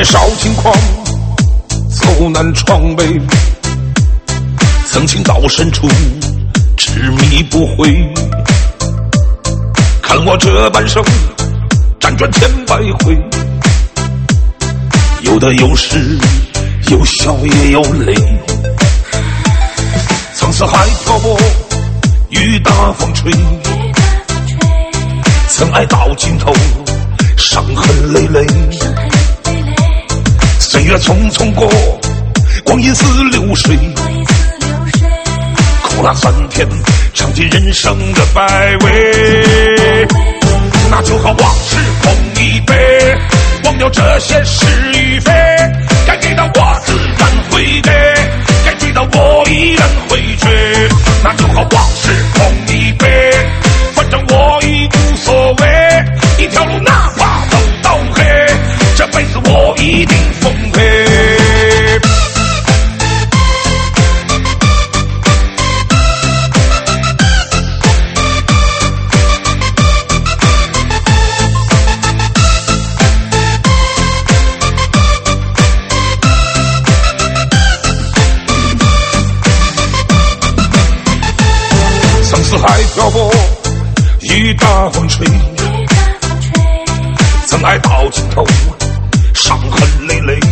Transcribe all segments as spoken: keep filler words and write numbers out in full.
少轻狂，走南闯北，曾情到深处，执迷不悔。看我这半生，辗转千百回，有得有失，有笑也有泪。曾四海漂泊，雨打风吹，曾爱到尽头，伤痕累累。岁月匆匆过，光阴似流水，苦辣酸甜，尝尽人生的百味。那就和往事碰一杯，忘掉这些是与非，该给的我自然会给，该追的我依然会追。那就和往事碰一杯，反正我已无所谓，一条路哪怕走到黑，这辈子我一定奉陪。四海漂泊，雨打风吹，曾爱到尽头，伤痕累累。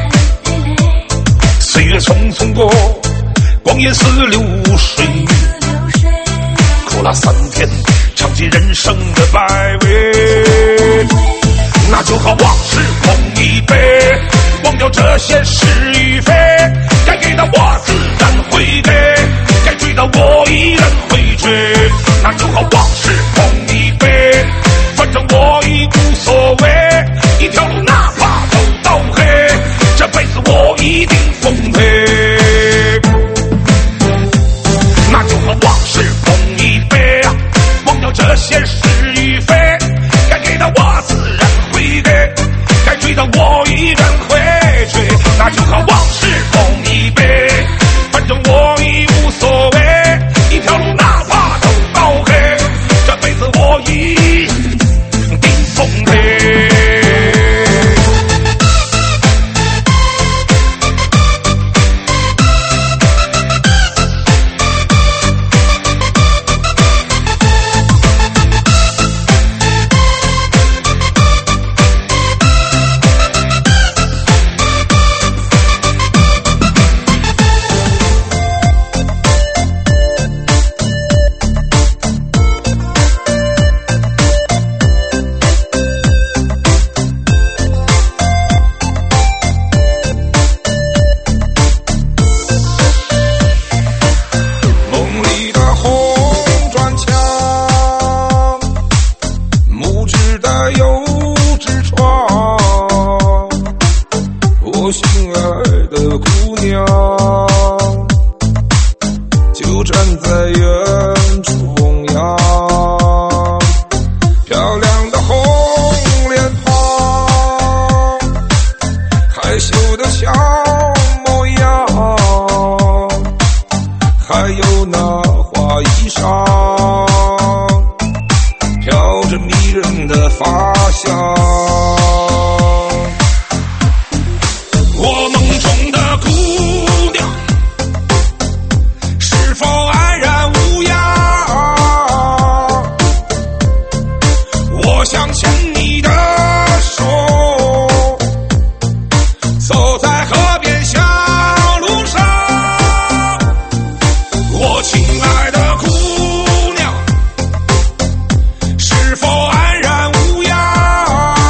岁月匆匆过，光阴似流水，苦辣酸甜，尝尽人生的百味。那就和往事碰一杯，忘掉这些是与非，该给的我自然会给，该追的我依然会追。那就和往事碰一杯，反正我已无所谓，一条路哪怕走到黑，这辈子我一定奉陪。那就和往事碰一杯啊，忘掉这些是与非，该给的我自然会给，该追的我依然会追。那就和往事碰一杯，反正我已无所谓，一条路哪怕走到黑，这辈子我一定奉陪。 是否安然无恙？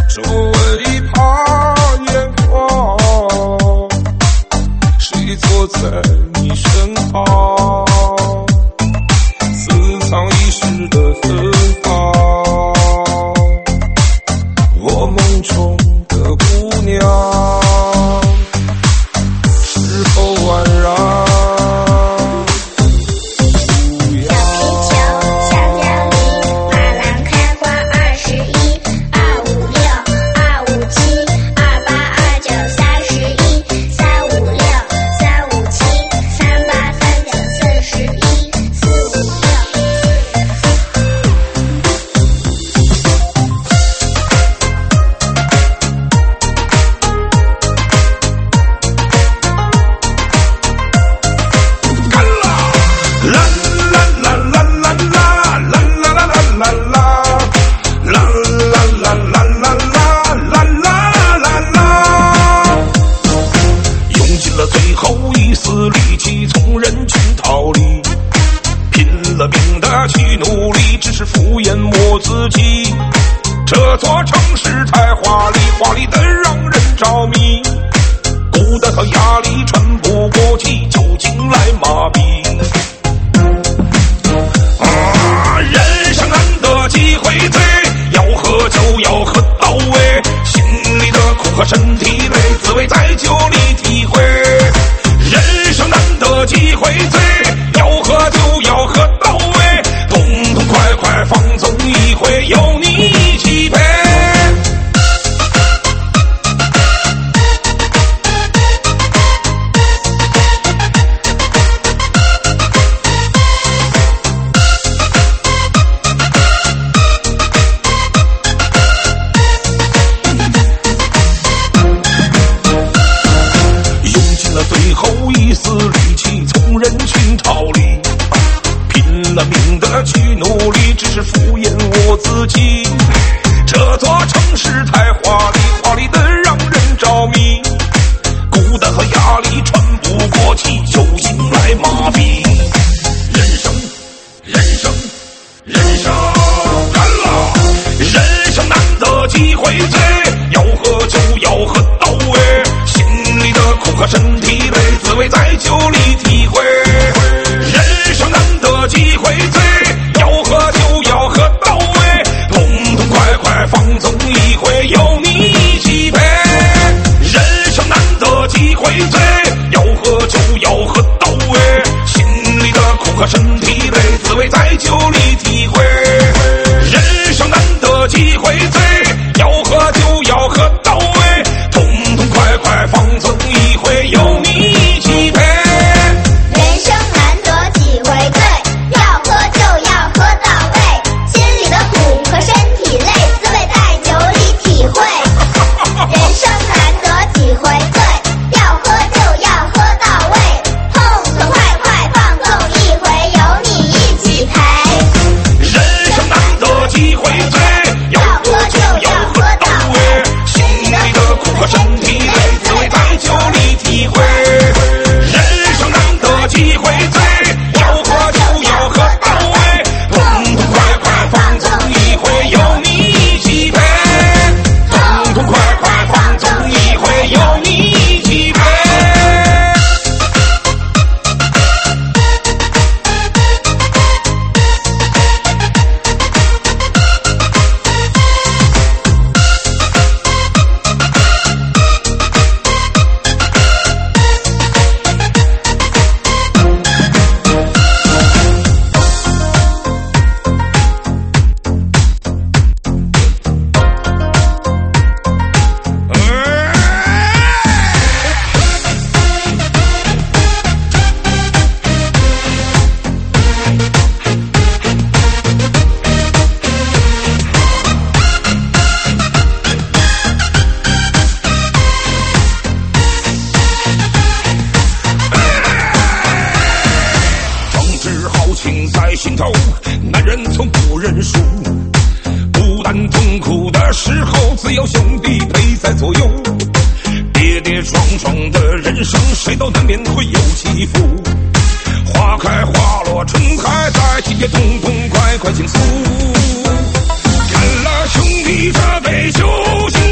周围怕眼光，谁坐在你身旁，私藏一世的芬芳，我梦中的姑娘是否宛然这座城市太华丽，华丽的让人着迷，孤单和压力喘不过气，酒精来麻痹。啊，人生难得几回醉，要喝酒要喝到位，心里的苦和身体累，滋味在酒里体会。人生难得几回醉，要喝酒要喝到位，痛痛快快放纵一回，有你一起陪。用尽了最后一丝力气，从人群逃离，拼了命的去努力，只是敷衍我自己。这座城市太华丽，华丽的让人着迷，孤单和压力喘不过气，酒精来麻痹。人生，人生，人生干了！人生难得几回醉，要喝酒要喝到位，心里的苦和身体累，滋味在酒里体会。人生难得几回醉，要喝酒要喝到位，痛痛快快放纵一回，有你一起陪。人生难得几回醉，要喝酒要喝到位，心里的苦和身体累，滋味在酒里体会。人生难得几回醉，要喝酒要喝到位，痛痛快快放纵一回，有你一起陪。 人生难得几回醉，要喝酒要喝到位，心里的苦和身体累，滋味在酒里体会。人生难得几回醉，要喝酒要喝到位，痛痛快快放纵一回，有你一起陪。 人生难得几回醉，要喝酒要喝到位，心里的苦和身体累，滋味在酒里体会。人生难得几回醉，要喝酒要喝到位，痛痛快快放纵一回，有你一起陪。痛痛快快放纵一回，有你一起陪。心头，男人从不认输，孤单痛苦的时候，只有兄弟陪在左右。跌跌撞撞的人生，谁都难免会有起伏。花开花落，春还在，季节痛痛快快倾诉。干了兄弟这杯酒，敬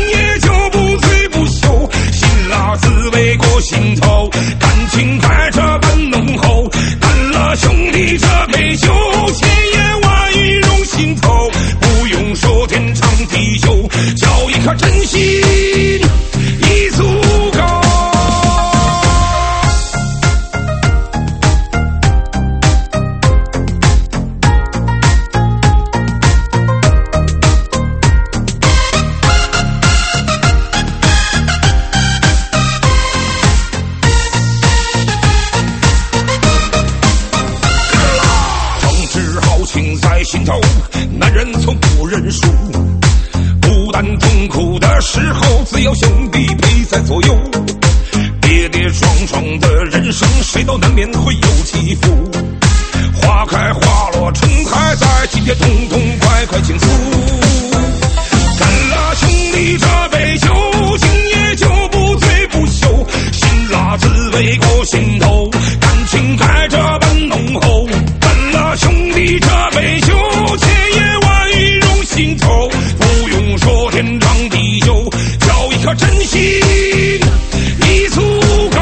只要兄弟陪在左右，跌跌撞撞的人生，谁都难免会有起伏。花开花落春还在，今天痛痛快快倾诉。干了兄弟这杯酒，今夜就不醉不休，辛辣滋味过心头，感情该这般浓厚。干了兄弟这杯酒，千言万语融心头，不用说天长地久，交一颗真心已足够。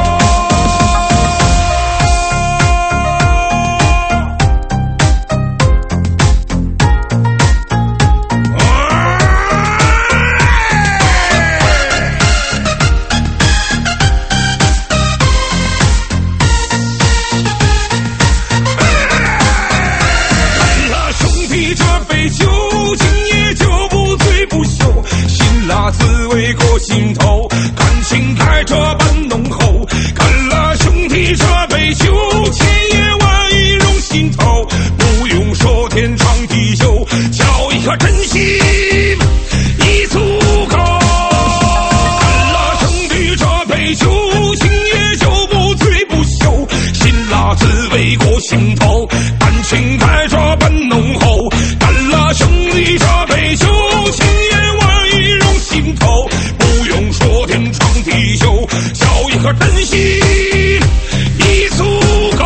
滋味过心头，感情该这般浓厚。干了兄弟这杯酒，千言万语融心头，不用说天长地久，交一颗真心已足够。干了兄弟这杯酒，今夜就不醉不休，辛辣滋味过心头，感情该这般浓厚。干了兄弟这杯酒，千言万语融心头，不用说天长地久，交一颗真心已足够。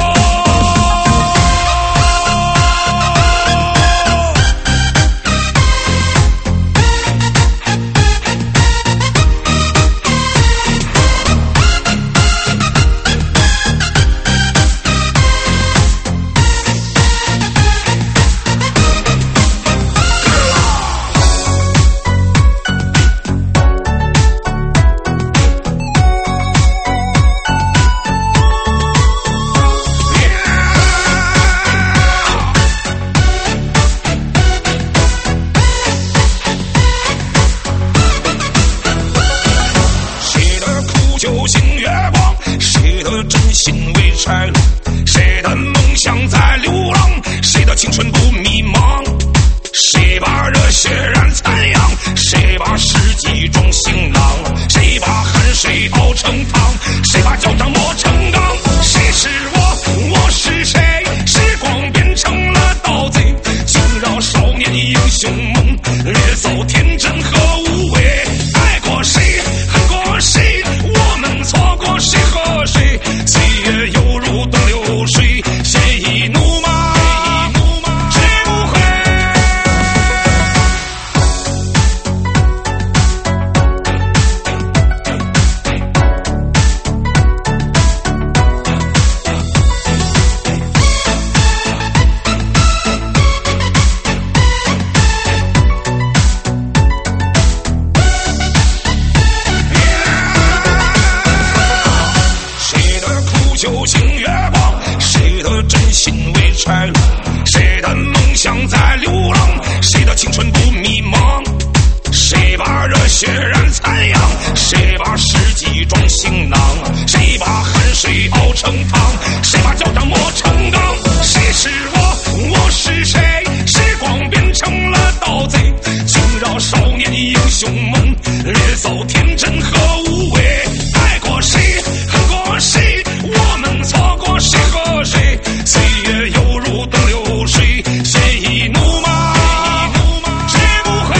谁的梦想在流浪，谁的青春不迷茫，谁把热血染残阳，谁把世纪装行囊，谁把汗水熬成汤，谁把脚掌磨成钢。谁是我，我是谁？时光变成了盗贼，惊扰少年英雄梦，掠走天真和无畏。爱过谁，恨过谁，我们错过谁和谁？岁月犹如东流水，鲜衣怒马知不悔。谁的苦酒敬月光，谁的真心为豺狼，谁的梦想在流浪，谁的青春不迷茫，谁把热血染残阳，谁把世纪装行囊，谁把汗水熬成汤，谁把脚掌磨成钢。谁是我，我是谁？时光变成了盗贼，惊扰少年英雄梦，掠走天真和无畏。爱过谁，恨过谁，我们错过谁和谁？岁月犹如东流水，鲜衣怒马知不悔。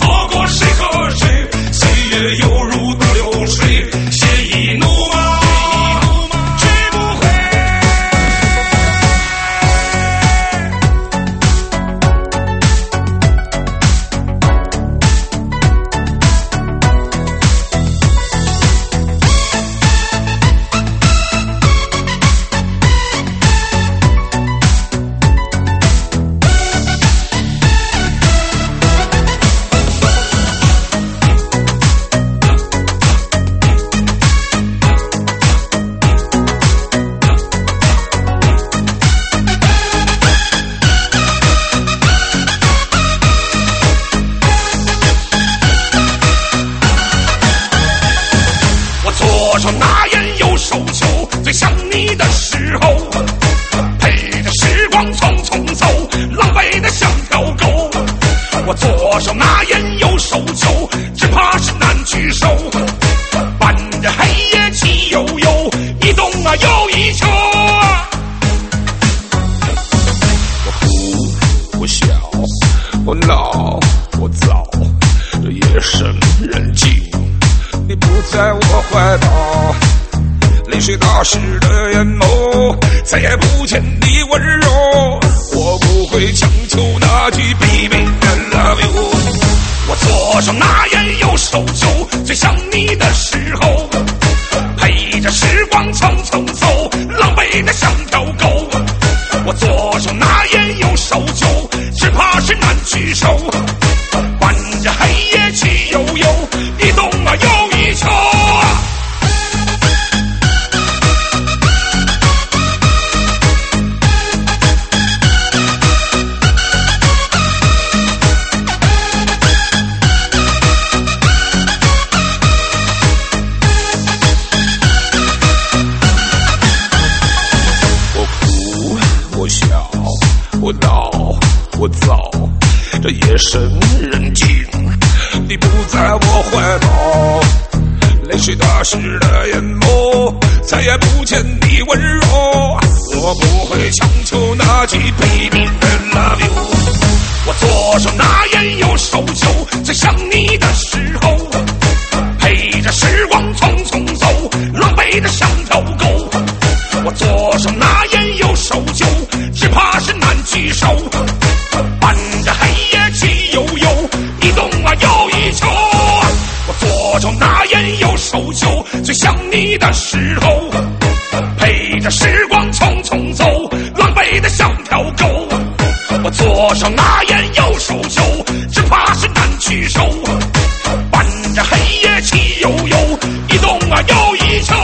犹如东流水，鲜衣怒马。 左手拿烟右手酒，只怕是难聚首。伴着黑夜气悠悠，一动啊又一秋啊。 我哭，我笑，我闹，我躁，这夜深人静，你不在我怀抱，泪水打湿的眼眸，再也不见你温柔。我不会强求那句 Baby I love you。 我左手拿烟右手酒，最想你的时候，陪着时光匆匆走，狼狈的像条狗。我左手拿烟右手酒，只怕是难聚首。伴着黑夜气悠悠，一动啊又一秋啊。 我闹，我躁，这夜深人静，你不在我怀抱，泪水打湿了眼眸，再也不见你温柔。我不会强求那句 Baby I love you。 我左手拿烟右手酒，最想你的时候，陪着时光匆匆走，狼狈的像条狗。我左手拿烟右手酒，只怕是难聚首。伴着黑夜气悠悠，一动啊又一秋。我左手拿烟右手酒，最想你的时候，陪着时光匆匆走，狼狈的像条狗。我左手拿烟右手酒，只怕是难聚首。伴着黑夜气悠悠，一动啊又一秋。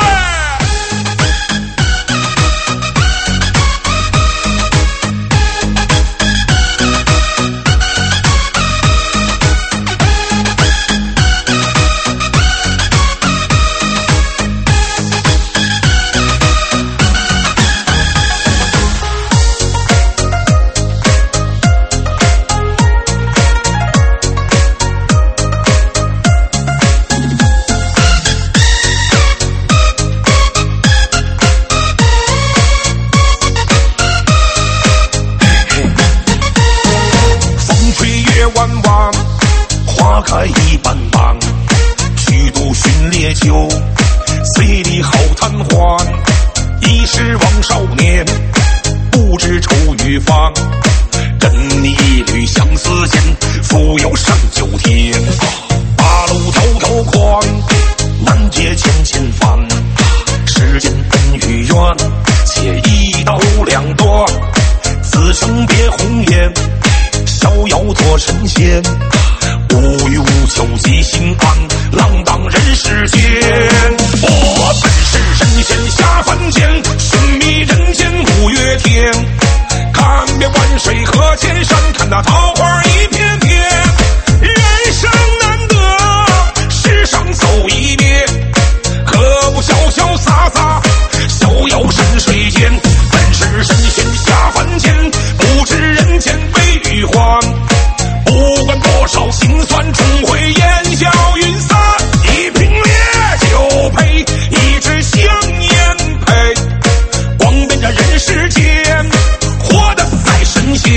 花开一般般，虚度寻烈酒，醉里好贪欢。一时枉少年，不知愁与烦。跟你一缕相思间，浮游上九天。八路滔滔宽，难解千千烦。世间恩与怨，且一刀两断。此生别红颜，逍遥做神仙。无欲无求即心安，浪荡人世间。我本是神仙下凡间，寻觅人间五月天。看遍万水和千山，看那桃花一片片。人生难得，世上走一遍，何不潇潇洒洒，逍遥山水间。本是神仙下凡间，不知人间悲与欢。不管多少辛酸，终会烟消云散。一瓶烈酒配一支香烟配，光遍这人世间，活得赛神仙。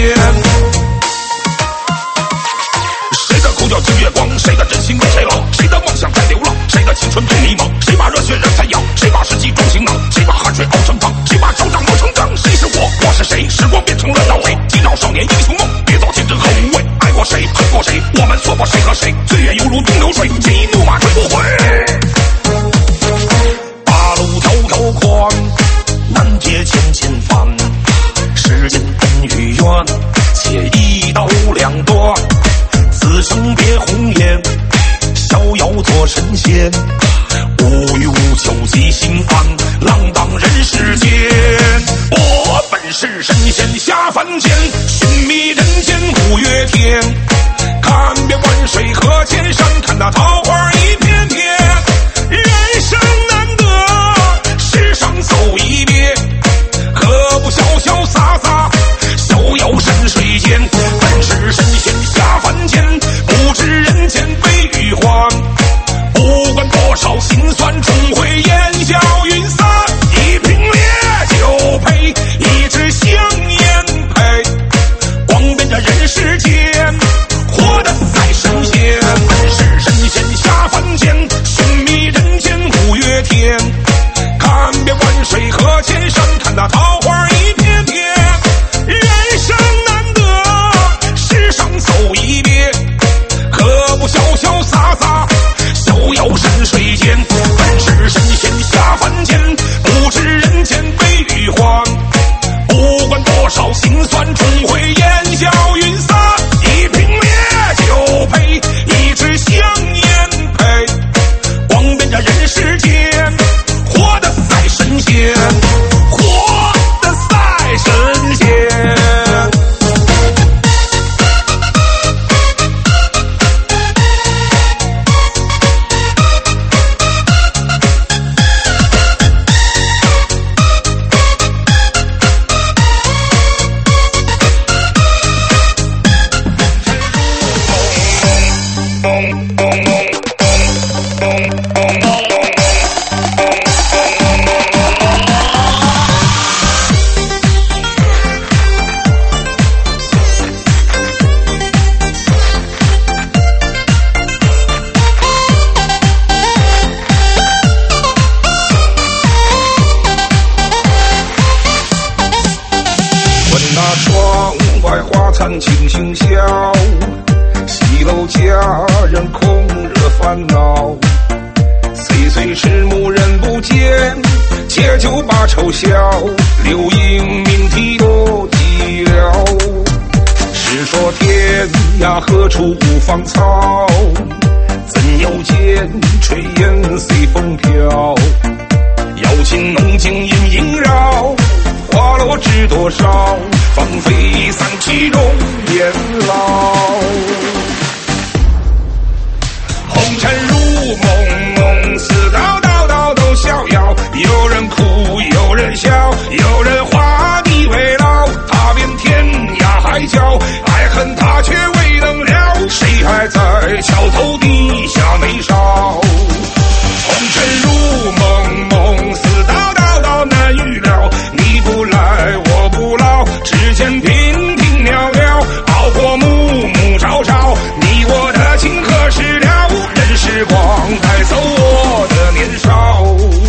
谁的口角尽月光，谁的真心为谁老？谁的梦想在流浪？谁的青春最迷茫？谁把热血染残阳？谁把世纪装行囊？谁把汗水熬成汤？谁把手掌磨成钢？谁是我？我是谁？时光变成了倒退，击倒少年英雄梦，别造天真和无畏。爱过谁，恨过谁？我们错过谁和谁？岁月犹如东流水，激怒马追不回。八路滔滔宽，难解千千烦。世间恩与怨，且一刀两断。此生别红颜，逍遥做神仙。无欲无求即心安，浪荡人世间。我本是神仙下凡间，寻觅人间五月天。看遍万水和千山，看那桃花一片片。人生难得，世上走一遍，何不潇潇洒洒，逍遥山水间。本是神仙下凡间， 那桃花一片片，人生难得，世上走一遍，何不潇潇洒洒，逍遥山水间？本是神仙下凡间，不知人间悲与欢。不管多少辛酸，终会烟消云散。一瓶烈酒配一支香烟配，光遍这人世间，活得赛神仙，活得赛神仙。 轻轻笑，西楼佳人空惹烦恼。岁岁迟暮人不见，借酒把愁消。流萤鸣啼多寂寥。是说天涯何处无芳草，怎又见炊烟随风飘。瑶琴浓情隐萦绕，花落知多少，芳菲散去容颜老。红尘如梦，梦似道，道道都逍遥。有人哭，有人笑，有人画地为牢。踏遍天涯海角，爱恨他却未能了。谁还在桥头低下眉梢？红尘如梦，梦似道，道道难预料。你不来我不老，只见平平了了，熬过暮暮朝朝。你我的情何时了？任时光带走我的年少。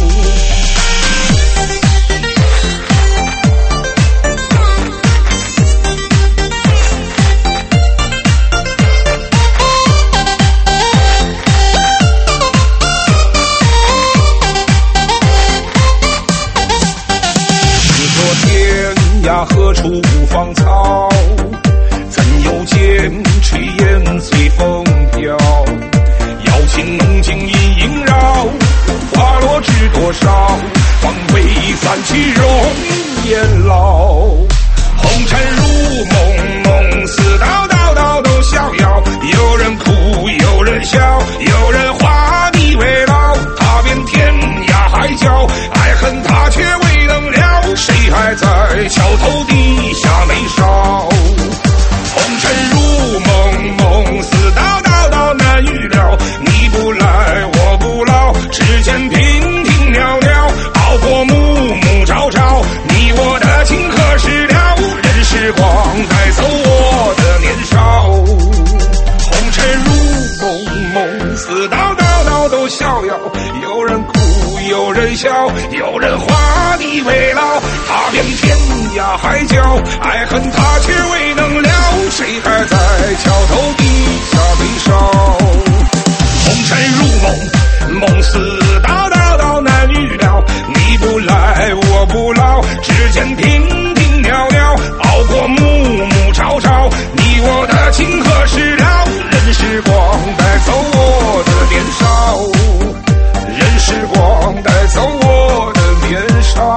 何处无芳草？怎又见炊烟随风飘？瑶琴浓情隐萦绕，花落知多少？芳菲散去容颜老。红尘如梦，梦似道，道道都逍遥。有人哭，有人笑，有人画地为牢。踏遍天涯海角，爱恨他却未能了。谁还在桥头低下眉梢？红尘如梦，梦似道，道道难预料。你不来我不老，只见平平了了，熬过暮暮朝朝。你我的情何时了？任时光带走我的年少。红尘如梦，梦似道，道道都逍遥。有人哭，有人笑，有人画地为牢。踏遍天涯海角，爱恨他却未能了。谁还在桥头低下眉梢？红尘如梦，梦似道，道道难预料。你不来我不老，只见平平了了，熬过暮暮朝朝。你我的情何时了？任时光带走我的年少，任时光带走我的年少。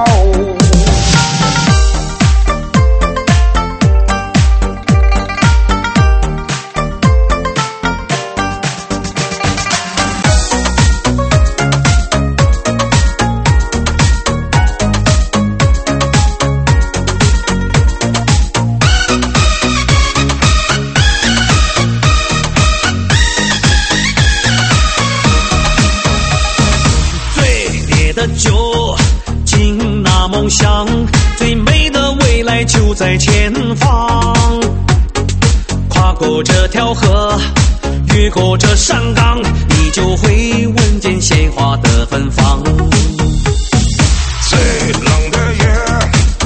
酒敬那梦想，最美的未来就在前方。跨过这条河，越过这山岗，你就会闻见鲜花的芬芳。 最冷的夜，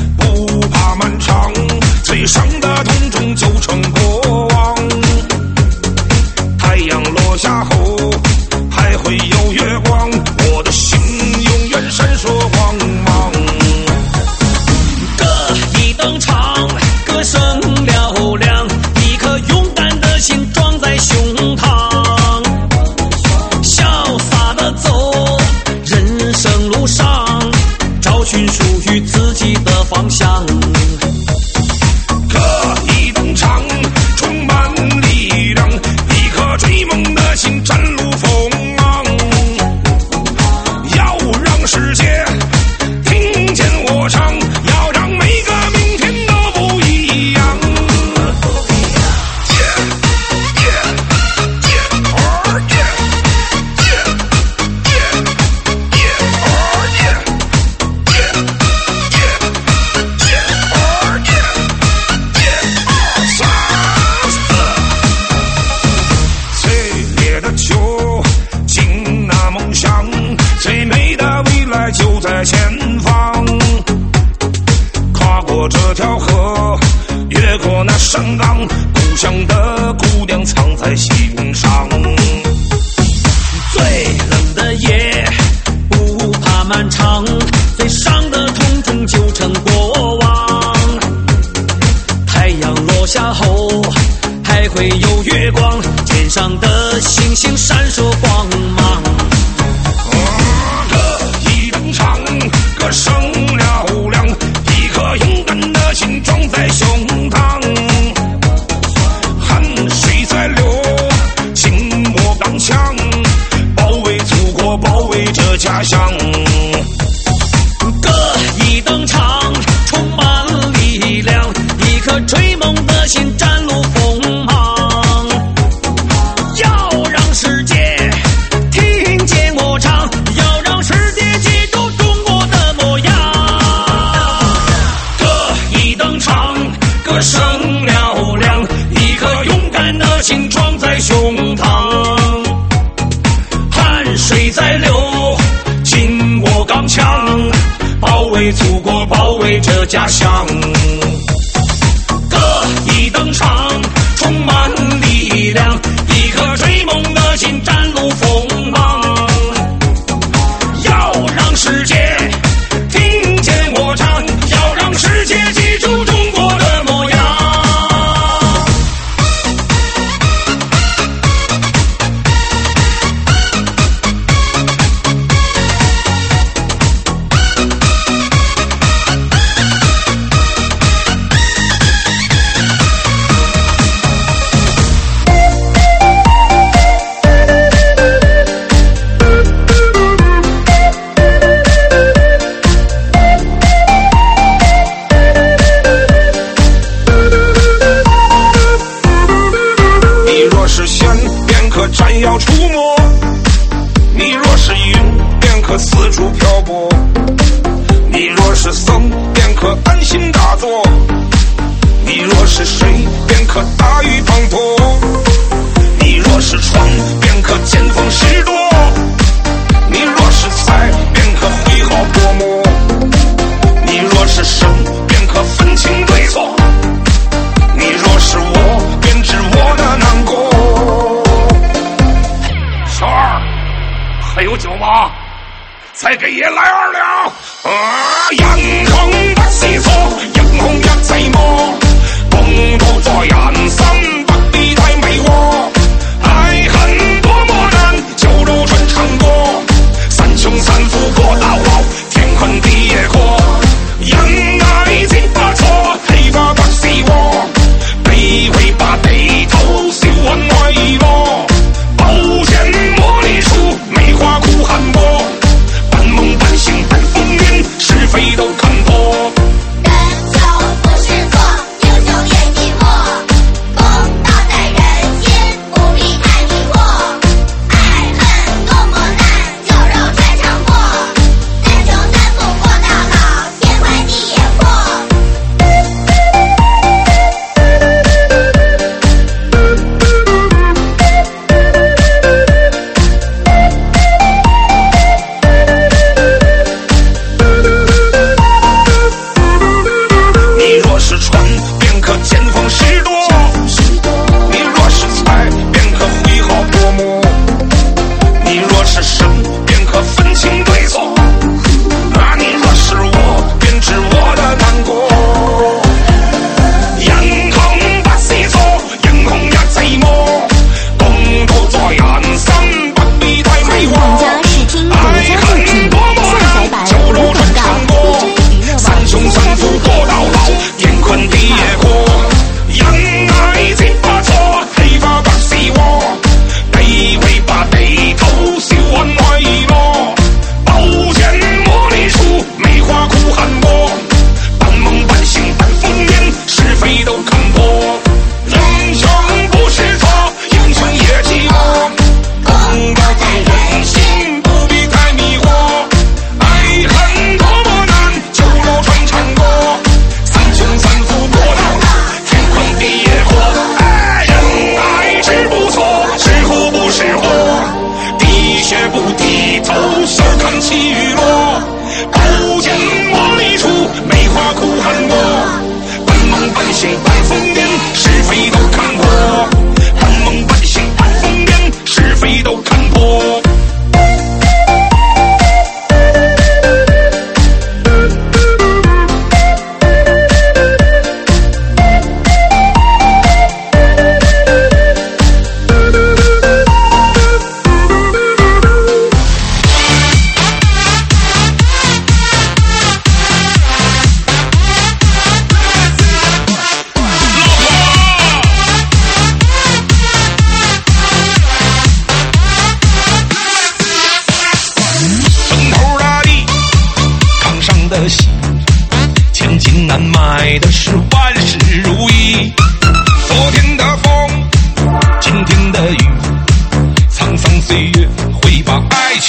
在心上。 最冷的夜不怕漫长，最伤的痛终究成过往。太阳落下后还会有月光，天上的星星闪烁光芒。 歌一登场，歌声嘹亮，一颗勇敢的心装在胸膛。汗水在流，紧握钢枪，保卫祖国，保卫着家乡。 歌一登场，充满力量，一颗追梦的心展露锋芒。要让世界听见我唱，要让世界记住中国的模样。 歌一登场，歌声嘹亮，一颗勇敢的心装在胸膛。汗水在流，紧握钢枪，保卫祖国，保卫着家乡。歌一登场，充满力量，一颗追梦的心展露锋芒。要让世界听见我唱，要让世界记住中国的模样。闪耀出没，你若是云，便可四处漂泊；你若是僧，便可安心打坐；你若是水，便可大雨滂沱；你若是船，便可见风使舵；你若是财，便可挥毫泼墨；你若是生，便可分清对错；你若是我，便知我的难过。小二，还有酒吗？再给爷来二两。啊，人紅不是錯，人紅一齊魔，共度在人生不必太美喎。愛恨多麼難，就如春唱歌，三雄三伏過大禍，天昏地也過。人愛情不錯，氣化不是禍，地會把地頭燒暈愛我。寶劍磨砺出梅花苦寒薄，半夢半醒半風雲，是非都看破。 人走不是錯，英雄也寂寞，風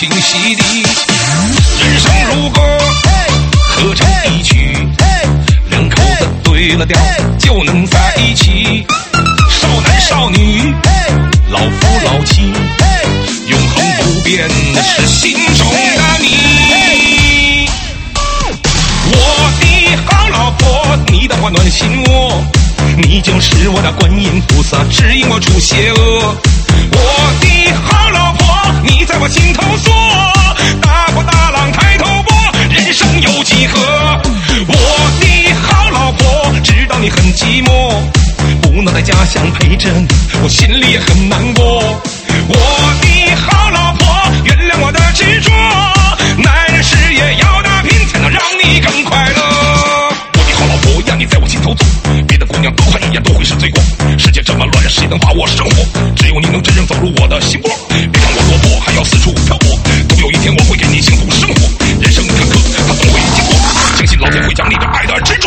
情洗礼。人生如歌，合成一曲，两口子对了调就能在一起。少男少女，老夫老妻，永恒不变的是心中的你。我的好老婆，你的话暖心窝，你就是我的观音菩萨，指引我除邪恶。我的好老婆，你在我心头坐，大波大浪抬头波，人生有几何？我的好老婆，知道你很寂寞，不能在家乡陪着你，我心里也很难过。我的好老婆，原谅我的执着，男人事业要打拼，才能让你更快乐。我的好老婆呀，你在我心头坐，别的姑娘多看一眼都会是罪过。世界这么乱，谁能把握生活？只有你能真正走入我的心窝。别看我落魄，还要四处漂泊，总有一天我会给你幸福生活。人生坎坷，它总会经过，相信老天会将你的爱的执着。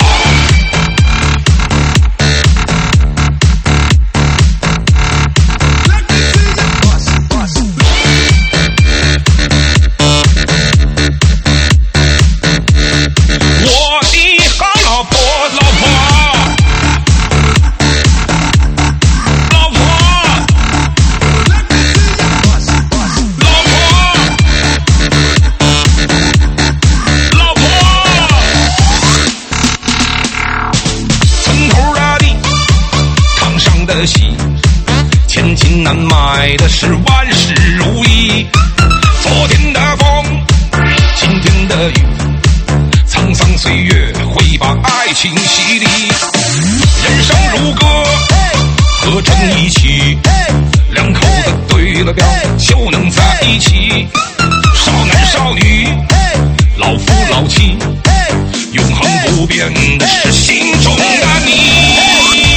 千金难买的是万事如意，昨天的风，今天的雨，沧桑岁月会把爱情洗礼。人生如歌，合成一曲，两口子对了调就能在一起。少男少女，老夫老妻，永恒不变的是心中的你。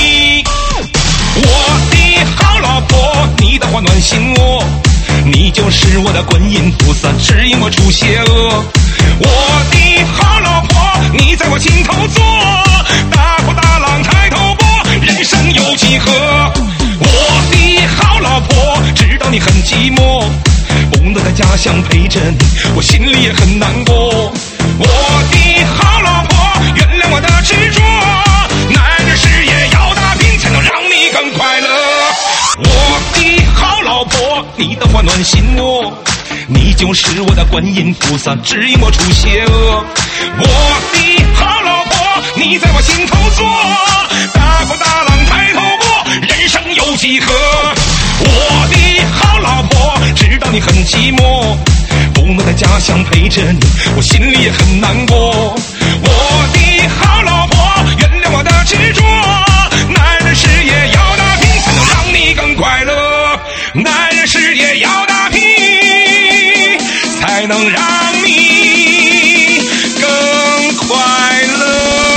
我的好老婆，你的话暖心窝，你就是我的观音菩萨，指引我除邪恶。我的好老婆，你在我心头坐，大波大浪抬头波，人生有几何？我的好老婆，知道你很寂寞，不能在家乡陪着你，我心里也很难过。我的好老婆，原谅我的执着，男人事业要打拼，才能让你更快乐。我的好老婆，你的话暖心窝，你就是我的观音菩萨，指引我除邪恶。我的好老婆，你在我心头坐，大波大浪抬头波，人生有几何？我的好老婆，知道你很寂寞，不能在家乡陪着你，我心里也很难过。我的好老婆，原谅我的执着，男人事业要打拼，才能让你更快乐。男人事业要打拼，才能让你更快乐。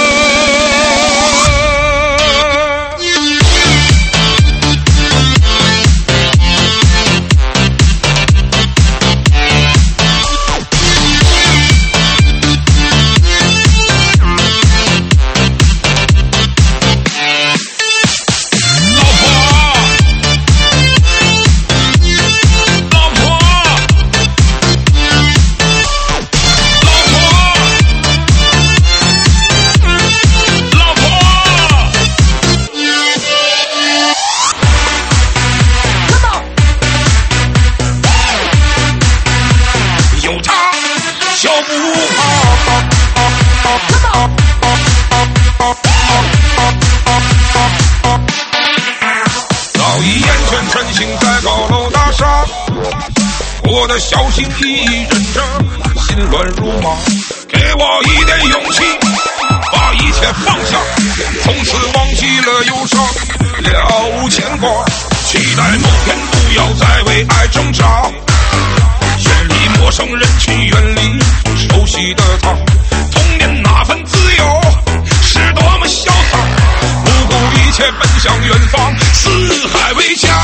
早已厌倦穿行在高楼大厦，我的小心翼翼忍着心乱如麻，给我一点勇气，把一切放下，从此忘记了忧伤，了无牵挂，期待某天不要再为爱挣扎，远离陌生人群，远离熟悉的他，童年那份自由是多么潇洒，不顾一切奔向远方，四海为家。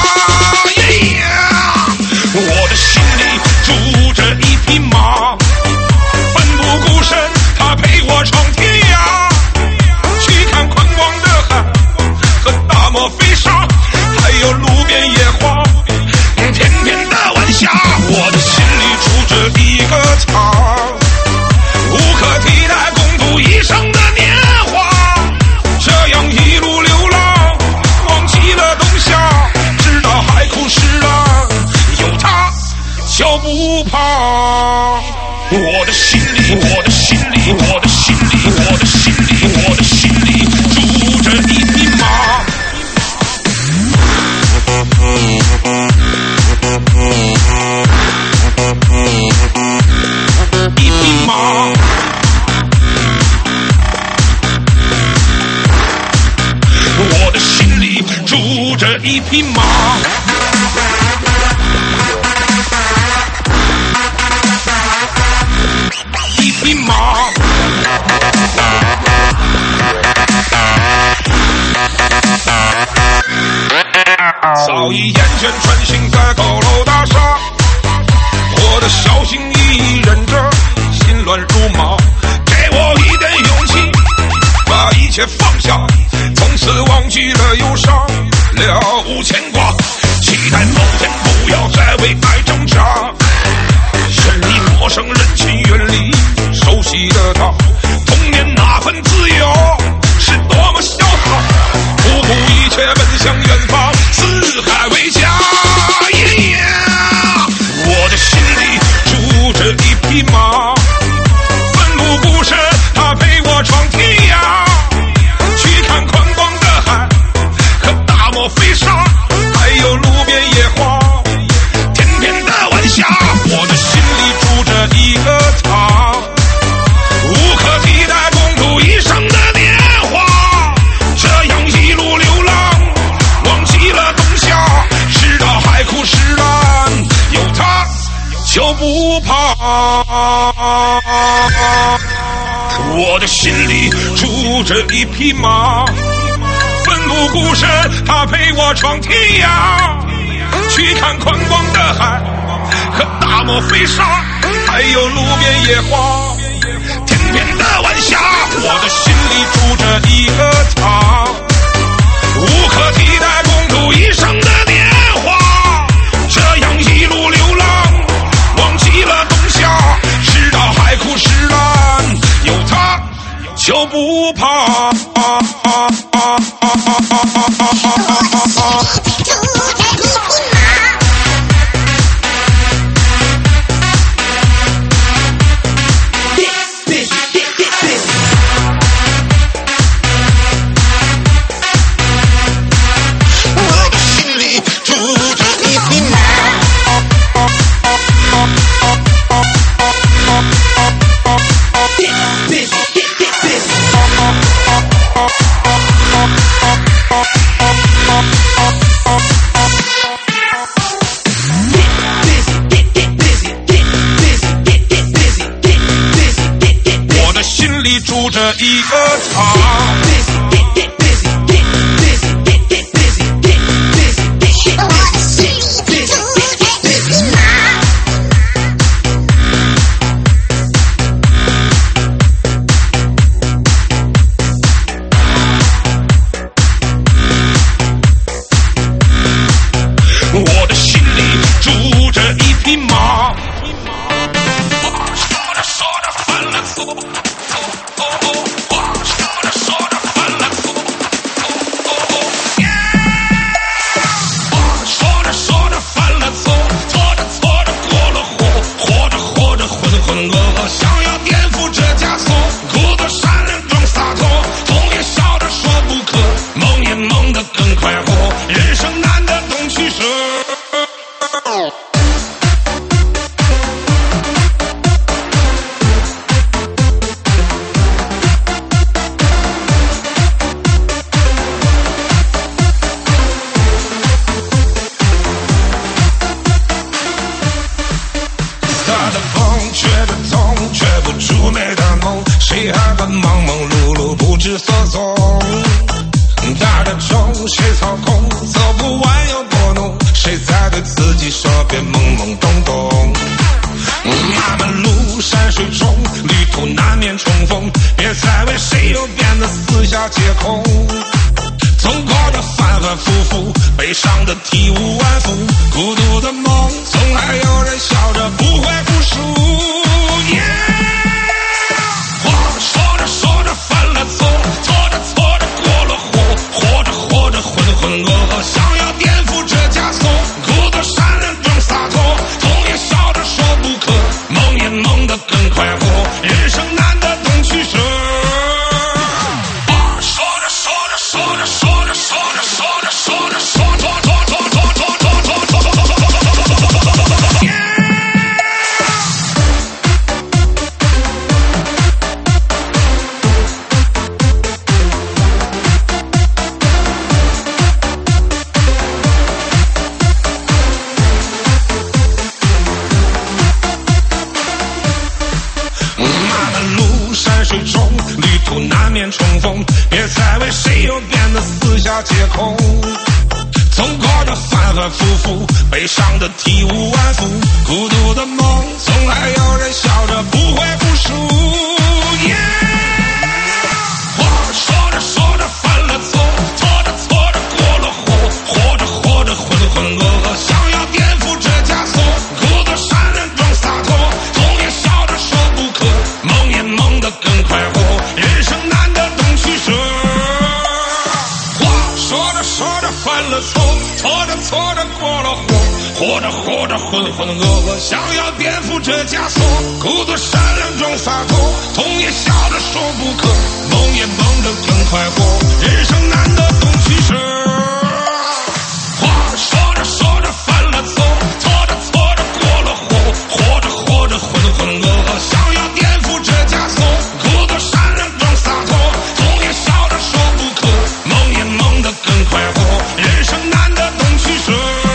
我的心里住着一匹马，奋不顾身，他陪我闯天涯，去看宽广的海和大漠飞沙，还有路边野花，甜甜的晚霞。我的一匹马，一匹马，早已厌倦穿行在高楼大厦，活得小心翼翼，忍着心乱如麻。给我一点勇气，把一切放下，从此忘记了忧伤，了无牵挂。期待某天不要再为爱挣扎，远离陌生人群，远离熟悉的他。童年那份自由是多么潇洒，不顾一切奔向远方，四海为家。Yeah! 我的心里住着一匹马，奋不顾身，他陪我闯天涯，去看宽广的海和大漠飞沙，还有路边野花，甜甜的晚霞。我的心里住着一个他，无可替代，共度一生的年华。这样一路流浪，忘记了冬夏，直到海枯石烂，有他就不怕。我的心里住着一匹马，奋不顾身，他陪我闯天涯，去看宽广的海和大漠飞沙，还有路边野花，甜甜的晚霞。我的心里住着一个他，无可替代，共度一生的年华。这样一路流浪，忘记了冬夏，直到海枯石烂，有他就不怕。我的心里住着一个他，我的心里住着一匹马。说着说着犯了错，说着说着犯了错，说着说着犯了错，错着错着过了火，活着活着浑浑噩噩，想要颠覆这枷锁，故作善良装洒脱，痛也笑着说不可，梦也梦得更快活，人生难得懂取舍。谁还在忙忙碌碌不知所踪？大的钟谁操控，走不完有多浓？谁在对自己说别懵懵懂懂？漫漫路山水中，旅途难免重逢，别再为谁又变得四下皆空。总过得反反复复，悲伤的体无完肤，孤独的梦，总还有人笑着不会服输。Yeah! 说着说着犯了错，错着错着过了火，活着活着浑浑噩噩，想要颠覆这枷锁，故作善良装洒脱，痛也笑着说不可，梦也梦得更快活，人生难得懂取舍。说着说着说着说着说着说着说着说着说着说着说着说着说着说着说着马的路山水中，旅途难免重逢，别再为谁又变得四下皆空。走过的反反复复，悲伤的体无完肤，孤独的梦，总还有人笑着不会服输。Yeah! 话说着说着犯了错，错着错着过了火，活着活着浑浑噩噩，想要颠覆这枷锁，故作善良装洒脱，痛也笑着说不可，梦也梦得更快活，人生难得懂取舍。话说着说着犯了错，错着错着过了火，活着活着浑浑噩噩，想要颠覆这枷锁，故作善良装洒脱，痛也笑着说不可，梦也梦得更快活，人生难得懂取舍。话说着说着犯了错，错着错着过了火，活着活着浑浑噩噩，想要颠覆这枷锁，故作善良装洒脱，痛也笑着说不可，梦也梦得更快活，人生难得懂取舍。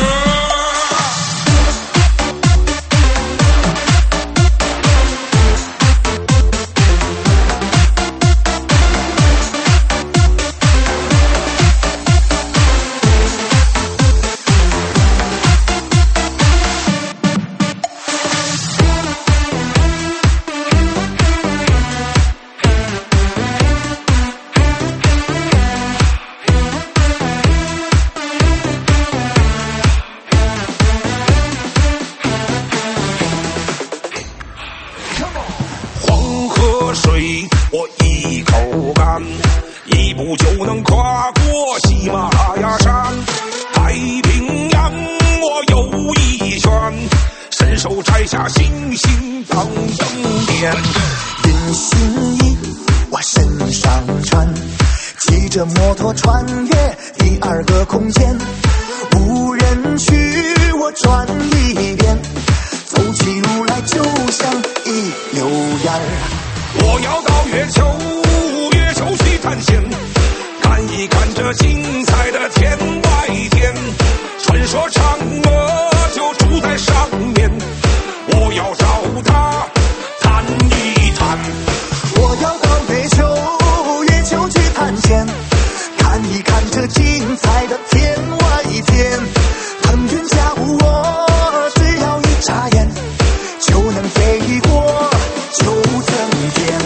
黄河水我一口干，一步就能跨过喜马拉雅山。太平洋我游一圈，伸手摘下星星当灯点。 银杏衣我身上穿，骑着摩托穿越第二个空间。无人区我转一遍，走起路来就像一溜烟儿。 我要到月球，月球去探险，看一看这精彩的天外天。传说嫦娥就住在上面，我要找她谈一谈。 我要到月球，月球去探险，看一看这精彩的天外天。腾云驾雾我只要一眨眼，就能飞过九层天。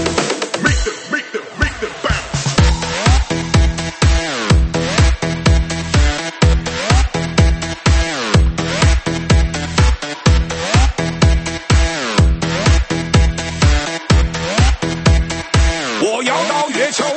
我要到月球，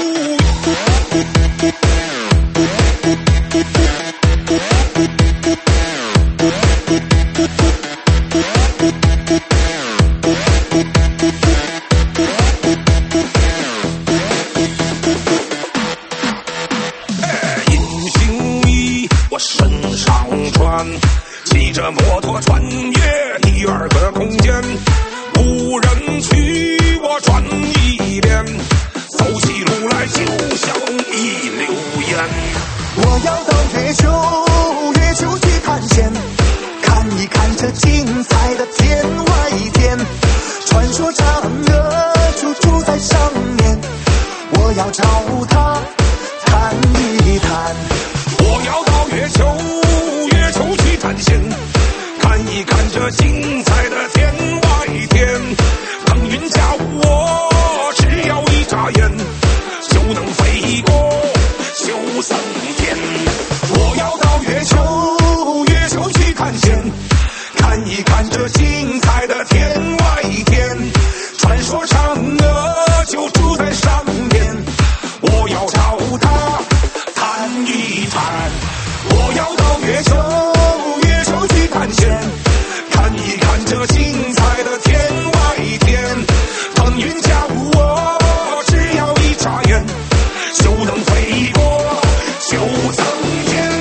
银杏衣我身上穿，骑着摩托穿越第二个空间。无人区我转一遍，走起路来就像一溜烟。 我要到月球，月球去探险，看一看这精彩的天外天。传说嫦娥就住在上面，我要找她谈一谈。 我要到月球，月球去探险，看一看这精彩的天外天。腾云驾雾我只要一眨眼，就能飞过九层天。我要到月球，月球去探险，看一看这精彩的天外天。传说嫦娥就住在上面，我要找她谈一谈。我要到月球，月球去探险，看一看这精彩的天外天。腾云驾雾我只要一眨眼，就能飞过九层天。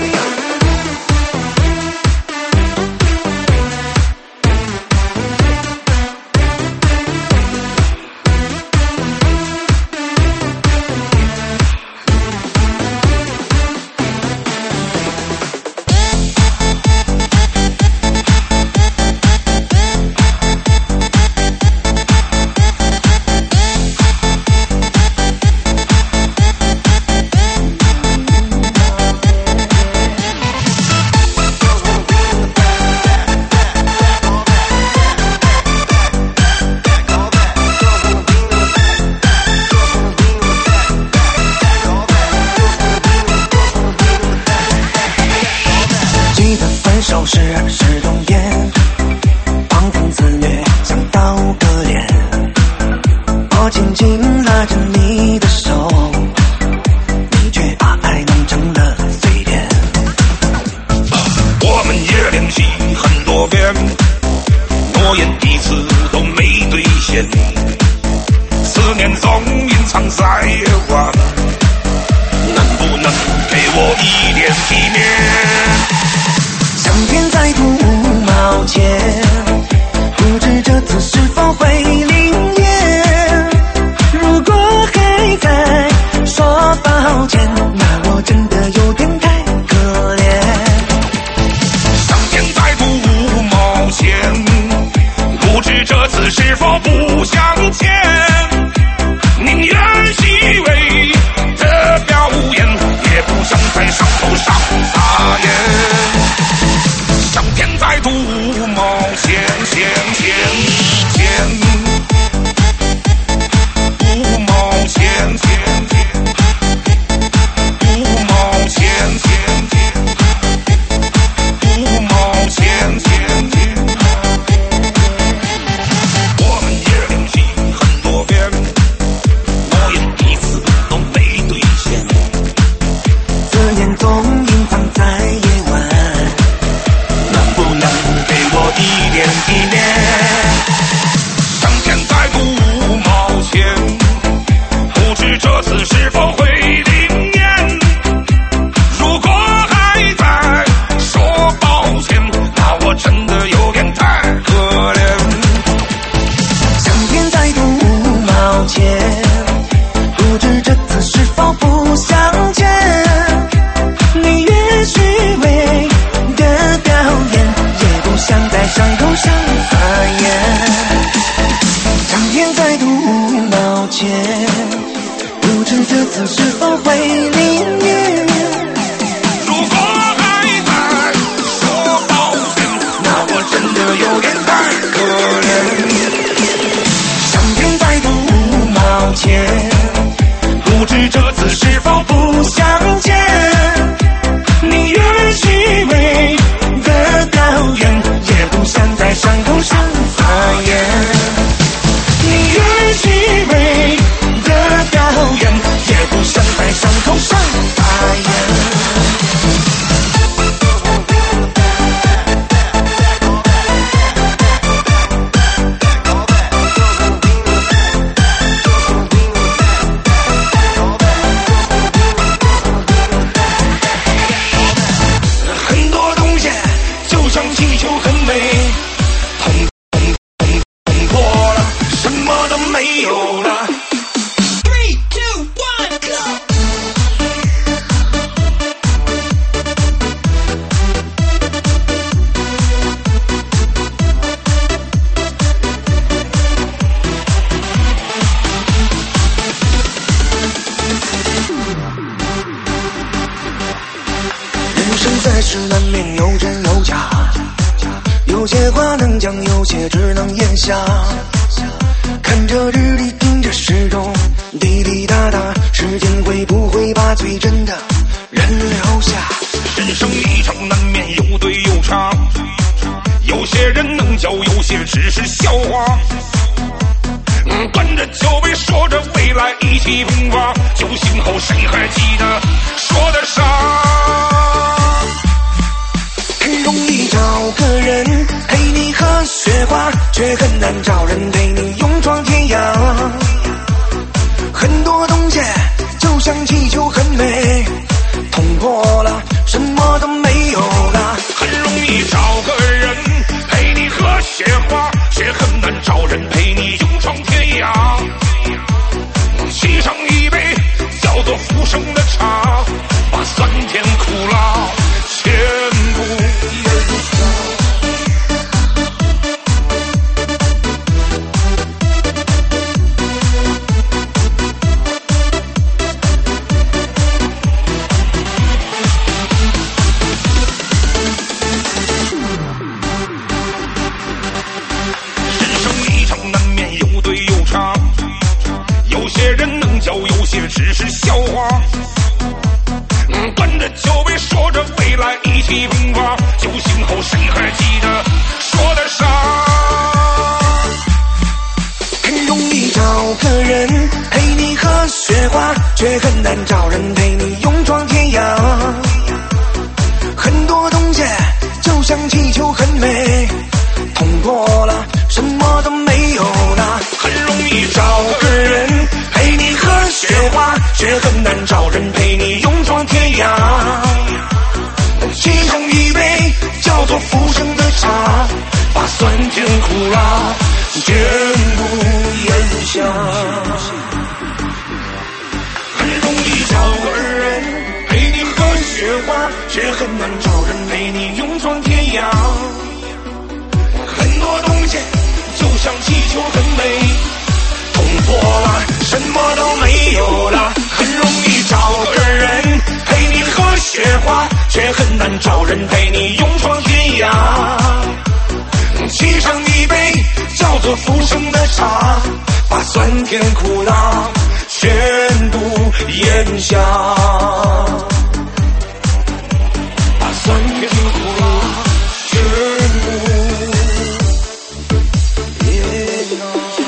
我紧紧拉着你的手，你却把爱弄成了碎片。 我们也联系很多遍，诺言一次都没兑现，思念总隐藏在夜晚，能不能给我一点体面？ 相片再图五毛钱，不知这次是否会灵验。如果还在说抱歉，那我真的有点太可怜。 相片再图五毛钱，不知这次是否不相欠，宁愿虚伪的表演，也不想在伤口上撒盐。相片再图五毛钱，钱钱钱，五毛钱钱钱，五毛钱钱钱，五毛钱钱钱。我们也联系很多遍，诺言一次都没兑现， 思念总隐藏在夜晚，能不能给我一点体面？ 相片再图五毛钱，不知这次是否会灵验。如果还在说抱歉，那我真的有点太可怜。 相片再图五毛钱，不知这次是否不相见。你越虚伪的表演，也不想在伤口上撒盐。相片再图五毛钱，不知这次是否会灵验。 如果还在说抱歉，那我真的有点太可怜。 相片再图五毛钱，不知这次是否不相见。你越虚伪的表演，也不想在伤口上撒盐。你越虚伪的表演，也不想在伤口上撒盐。 很多东西就像气球很美，碰碰碰碰破了，什么都没有了。 Three, two, one, go! 人生在世难免有真有假，有些话能讲，有些只能咽下。看着日历，听着时钟，滴滴答答，时间会不会把最真的人留下？ 人生一场难免有对有差，有些人能教，有些只是笑话。嗯，端着酒杯说着未来一起并发，酒醒后谁还记得说的啥？ 很容易找个人陪你喝雪花，却很难找人陪你勇闯天涯。很多东西就像气球很美，捅破了什么都没有了。 很容易找个人陪你喝雪花，却很难找人陪你勇闯天涯。沏上一杯叫做浮生的茶，把酸甜苦辣全部只是笑话。嗯，端着酒杯说着未来一起并发，酒醒后谁还记得说的啥？ 很容易找个人却很难找人陪你勇闯天涯。很多东西就像气球很美，痛过了什么都没有了。很容易找个人陪你喝雪花，却很难找人陪你勇闯天涯。沏上一杯叫做浮生的茶，把酸甜苦辣全部咽下。很容易找个人陪你喝雪花，却很难找人陪你勇闯天涯。很多东西就像气球很美，痛过了什么都没有了。很容易找个人陪你喝雪花，却很难找人陪你勇闯天涯。沏上一杯叫做浮生的茶，把酸甜苦辣全部咽下。把酸甜苦辣全部咽下。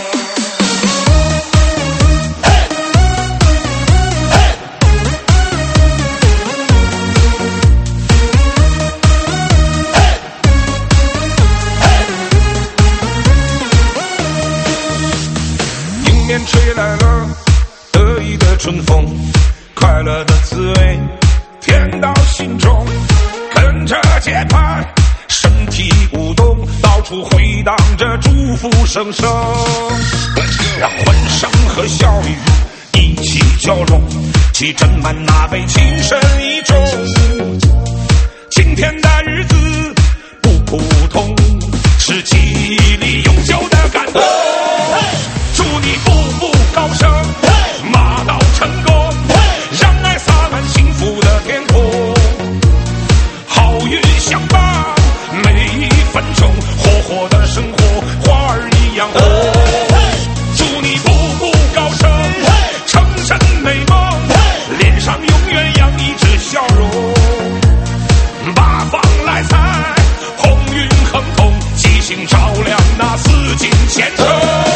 吹来了得意的春风，快乐的滋味甜到心中，跟着节拍身体舞动，到处回荡着祝福声声，让欢声和笑语一起交融，气斟满那杯情深意重。今天的日子不普通，是记忆里永久的感动。祝你步步高升，马到成功，让爱洒满幸福的天空，好运相伴每一分钟，活活的生活花儿一样红。祝你步步高升，成真美梦，脸上永远洋溢着笑容，八方来财，鸿运亨通，吉星照亮那四境前程。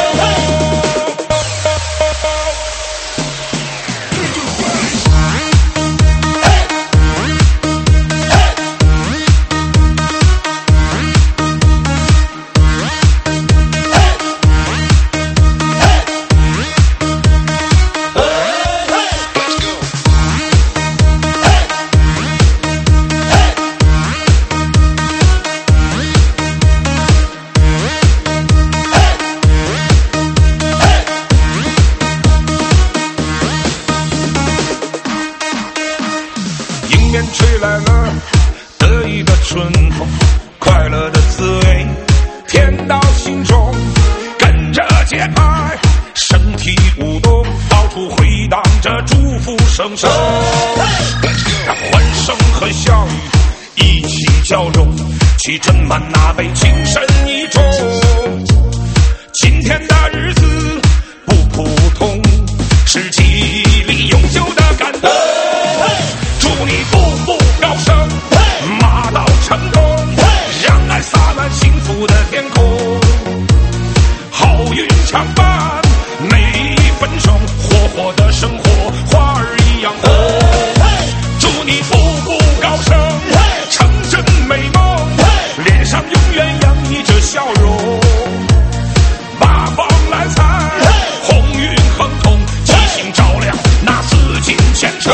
吹来了得意的春风，快乐的滋味甜到心中，跟着节拍身体舞动，到处回荡着祝福声声，让欢声和笑语一起交融，气斟满那杯情深意重。今天的日子不普通，是记忆里永久的感动。祝你步步高升，马到成功，让爱洒满幸福的天空，好运常伴每一分钟，活活的生活花儿一样红。祝你步步高升，成真美梦，脸上永远洋溢着笑容，八方来财，鸿运亨通，吉星照亮那四境前程。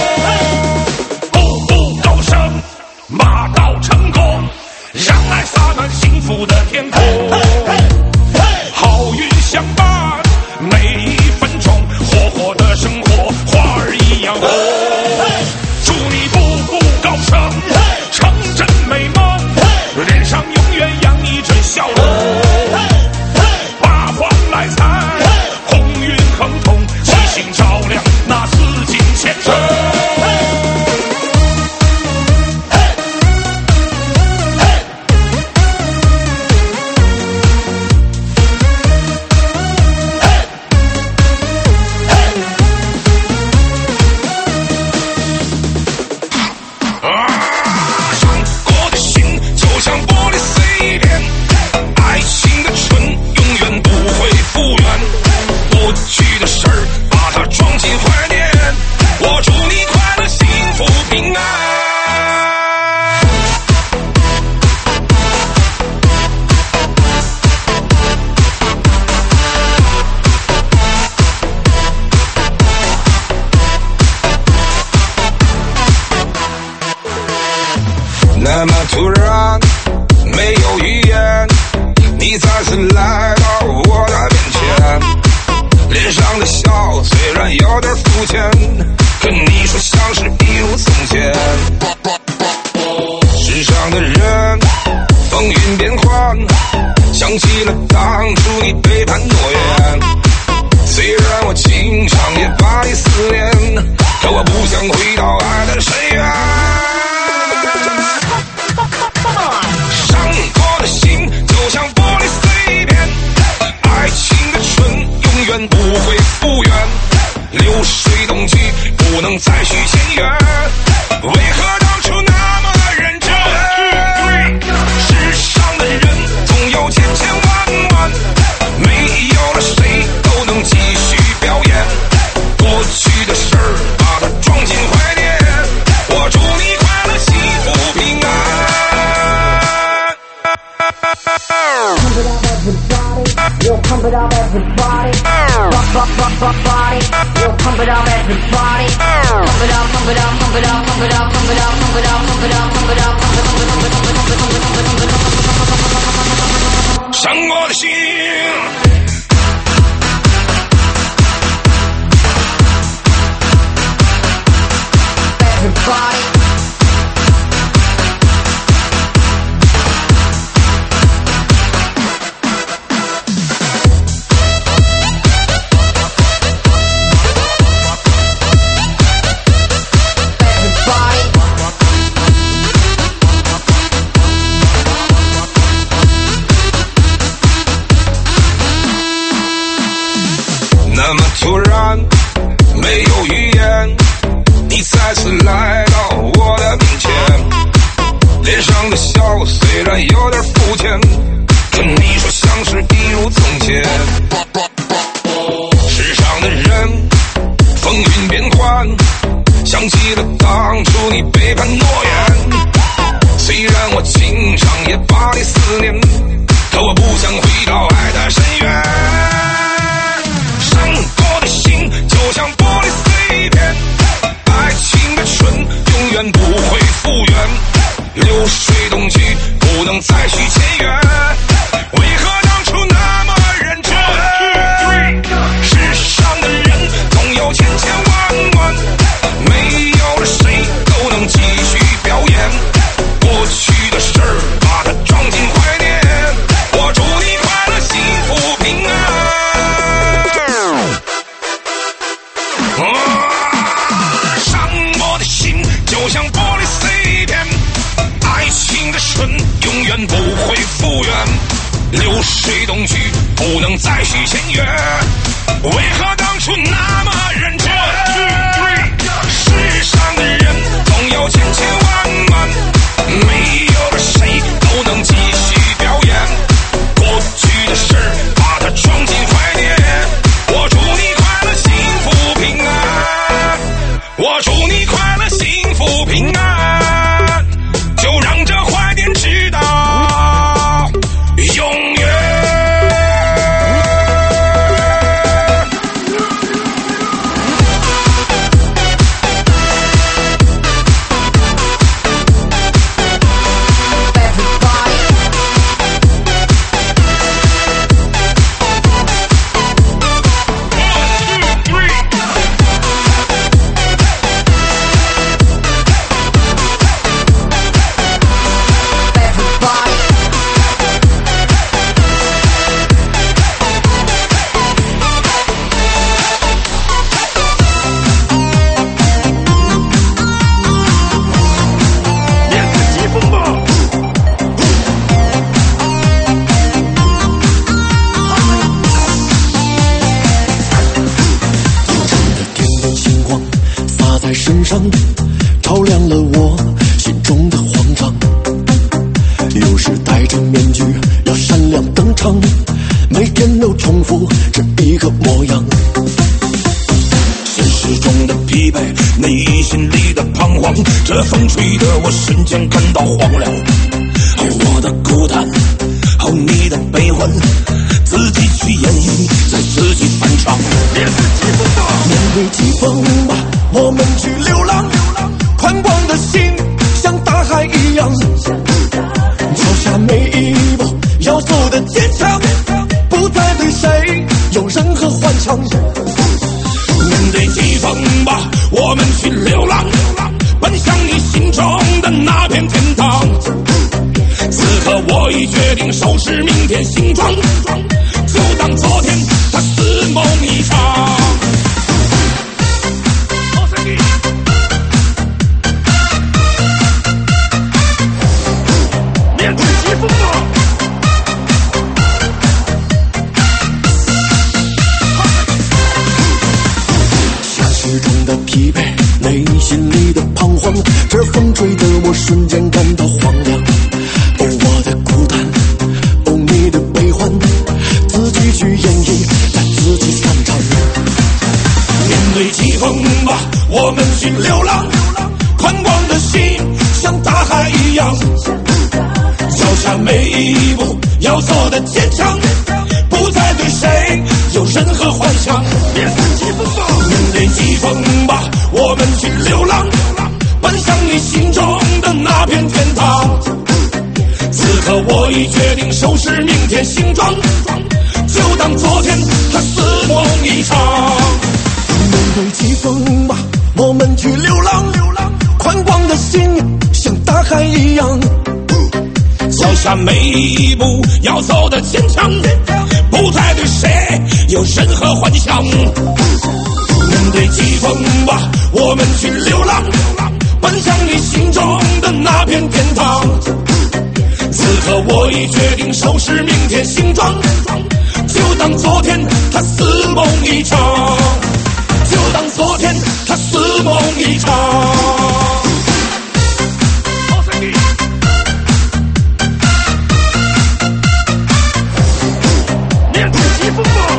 马到成功，让爱洒满幸福的天空，好运相伴每一分钟，活活的生活花儿一样红。祝你步步高升，成真美梦，脸上永远洋溢着笑容，八方来财，鸿运亨通，吉星照亮那四境前程。过去的事儿，把它装进怀念。 的笑虽然有点肤浅，可你说像是一如从前。世上的人风云变幻，想起了当初你背叛诺言。虽然我经常也把你思念，可我不想回到爱的深渊。伤过的心就像玻璃碎片，爱情的春永远不会复原，流水动去不能再续前缘，为何当初那么认真？世上的人总有千千万万，没有了谁都能继续表演，过去的事儿把它装进怀念，我祝你快乐幸福平安。 Pump it up, everybody. Pump, pump, pump, pump, body. Yo, pump it up, everybody. Pump it up, pump it up, pump it up, pump it up, pump it up, pump it up, pump it up, pump it up, pump it up, pump it up, pump it up, pump it up, pump it up. 伤我的心。 Everybody. 突然没有语言，你再次来到我的面前，脸上的笑虽然有点肤浅，可你说像是一如从前。世上的人风云变幻，想起了当初你背叛诺言，虽然我经常也把你思念，可我不想回到爱的深渊。就像玻璃碎片，爱情的春永远不会复原，流水动去不能再续前缘，为何当初那么认真？世上的人总有千千万万，没有了谁都能继续表演，过去的事儿把它装进怀念，我祝你快乐幸福平安。就像玻璃碎片，爱情的春永远不会复原，流水动去不能再续前缘，为何当初那么认真？世上的人总有千千万万，没有了谁都能继续表演，过去的事把它装进怀念，我祝你快乐幸福平安，我祝你快乐幸福平安，就让这怀念直到永远。 身上照亮了我心中的慌张，有时戴着面具要闪亮登场，每天都重复这一个模样。 现实中的疲惫，内心里的彷徨，这风吹得我瞬间感到荒凉。哦，我的孤单，哦，你的悲欢，自己去演绎，再自己翻唱。面对疾风吧， 面对疾风吧，我们去流浪，宽广的心像大海一样，脚下每一步要走的坚强，不再对谁有任何幻想。 面对季风吧，我们去流浪，奔向你心中的那片天堂。此刻我已决定收拾明天行装，就当昨天它似梦一场。面对季风吧， 现实中的疲惫，内心里的彷徨，这风吹得我瞬间感到荒凉。哦，我的孤单，哦，你的悲欢，自己去演绎，但自己擅长。 面对季风吧，我们去流浪，宽广的心像大海一样，脚下每一步要走的坚强，不再对谁有任何幻想。面对季风吧，面对季风吧，我们去流浪，奔向你心中的那片天堂。此刻我已决定收拾明天行装，就当昨天它似梦一场。 面对季风吧，我们去流浪，宽广的心像大海一样， 脚下每一步要走的坚强，不再对谁有任何幻想。面对季风吧，我们去流浪，奔向你心中的那片天堂。此刻我已决定收拾明天行装，就当昨天它似梦一场，就当昨天它似梦一场。面对季风吧，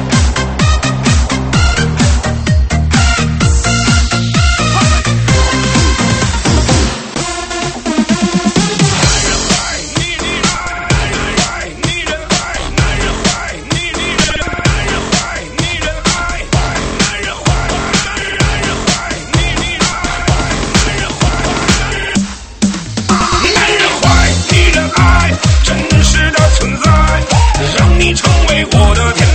你成为我的天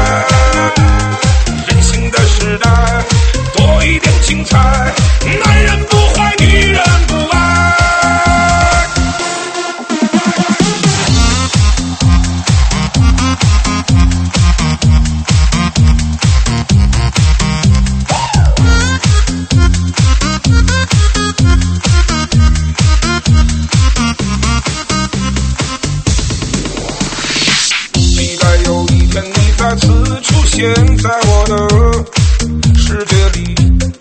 籁，人性的时代多一点精彩，男人不坏，女人不爱。再次出现在我的世界里，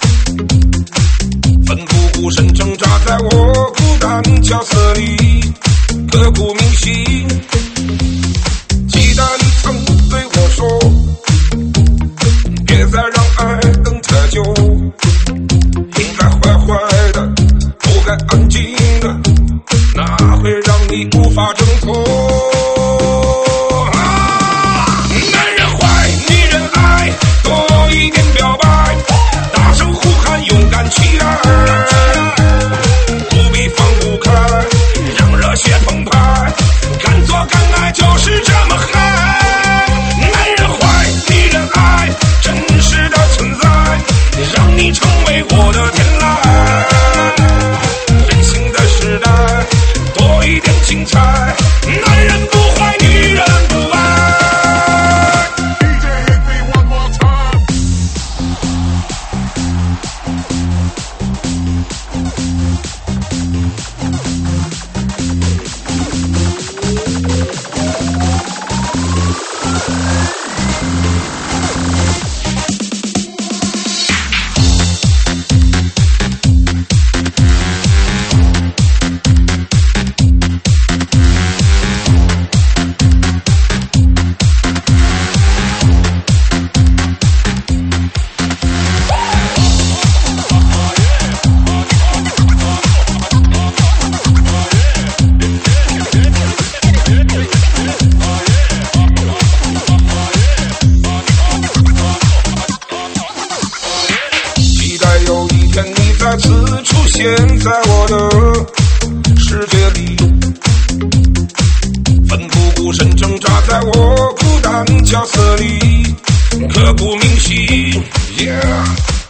奋不顾身挣扎在我孤单角色里，刻骨铭心。记得你曾对我说，别再让爱等太久，应该坏坏的，不该安静的，那会让你无法挣脱。一点表白，大声呼喊，勇敢起来，不必放不开，让热血澎湃，敢做敢爱就是这么嗨。男人坏，女人爱，真实的存在，让你成为我的天籁。人性的时代多一点精彩，男人不坏，女人不爱。再次出现在我的世界里，奋不顾身挣扎在我孤单角色里，刻骨铭心。Yeah。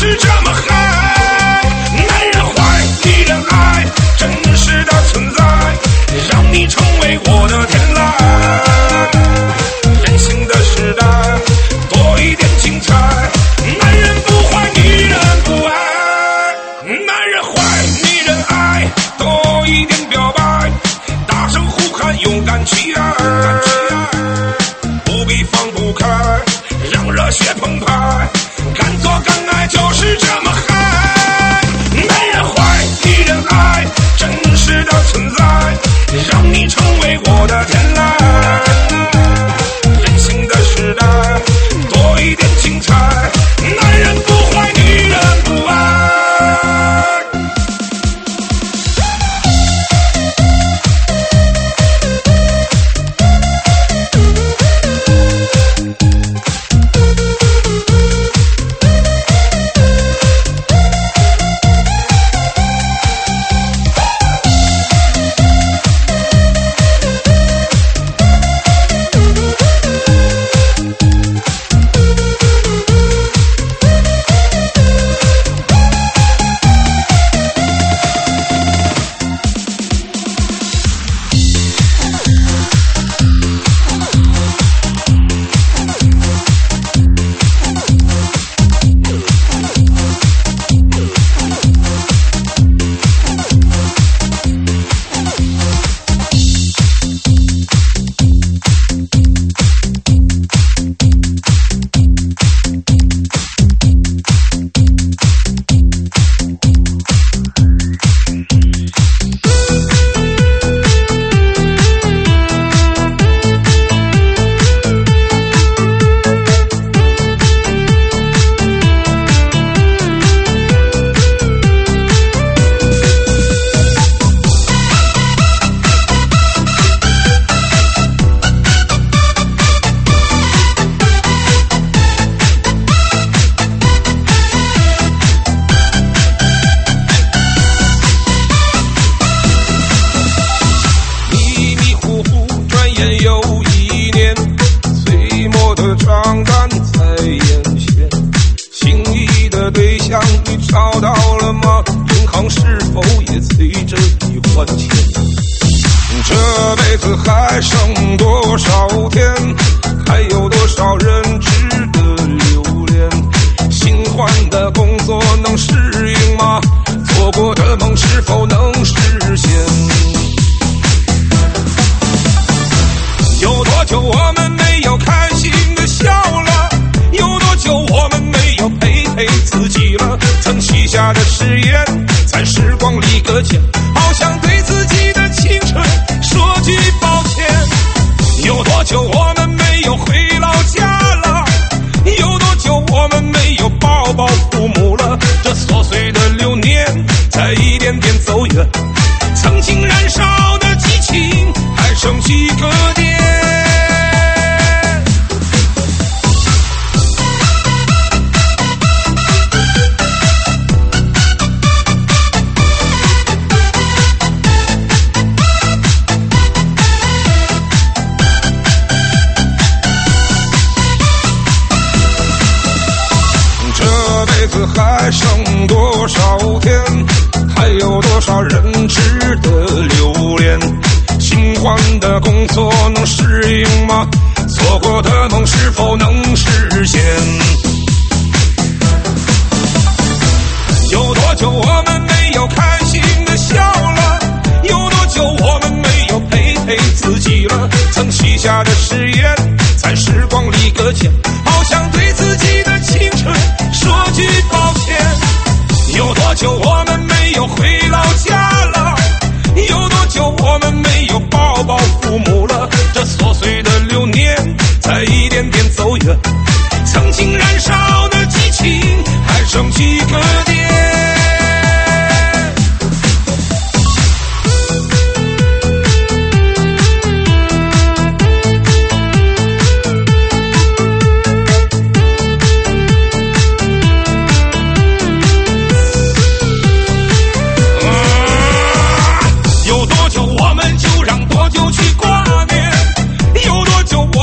就是这么嗨。男人坏，女人爱，真实的存在，让你成为我的天籁。人性的时代，多一点精彩。男人不坏，女人不爱。男人坏，女人爱，多一点表白。大声呼喊，勇敢起来，不必放不开，让热血澎湃。敢做敢爱，就是这么嗨。男人坏，女人爱，真实的存在，让你成为我的天籁。人性的时代，多一点精彩。男人不坏，女人不爱。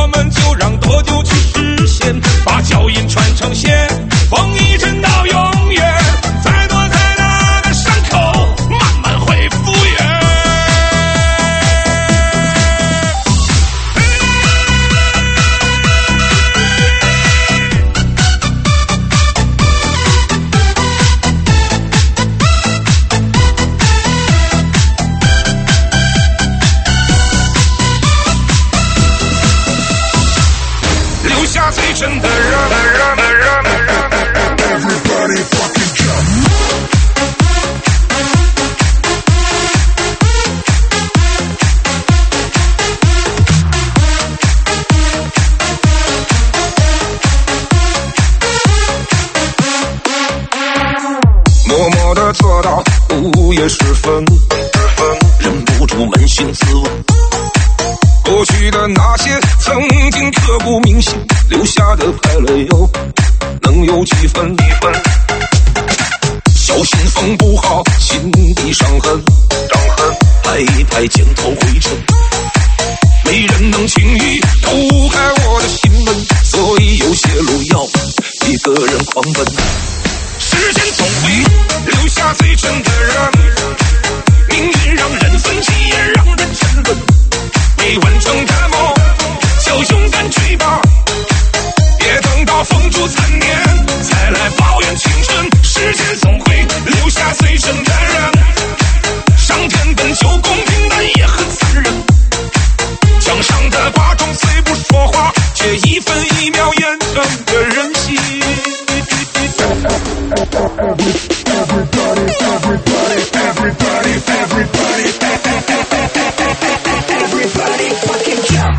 把脚印传承线，风一直到永远。 默默地坐到午夜时分，忍不住扪心自问，过去的那些曾经刻骨铭心留下的快乐又能有几分？小心缝不好心底伤痕，拍一拍肩头灰尘，没人能轻易偷开我的心门，所以有些路要一个人狂奔。时间总会留下最真的人，命运让人分歧也让人沉沦，未完成的梦就勇敢追吧，别等到风烛残年再来抱怨青春。时间总会留下最真的人，上天本就公平但也很残忍，墙上的挂钟虽不说话，却一分一秒验证着人心。Everybody, everybody, everybody, everybody, everybody, fucking jump.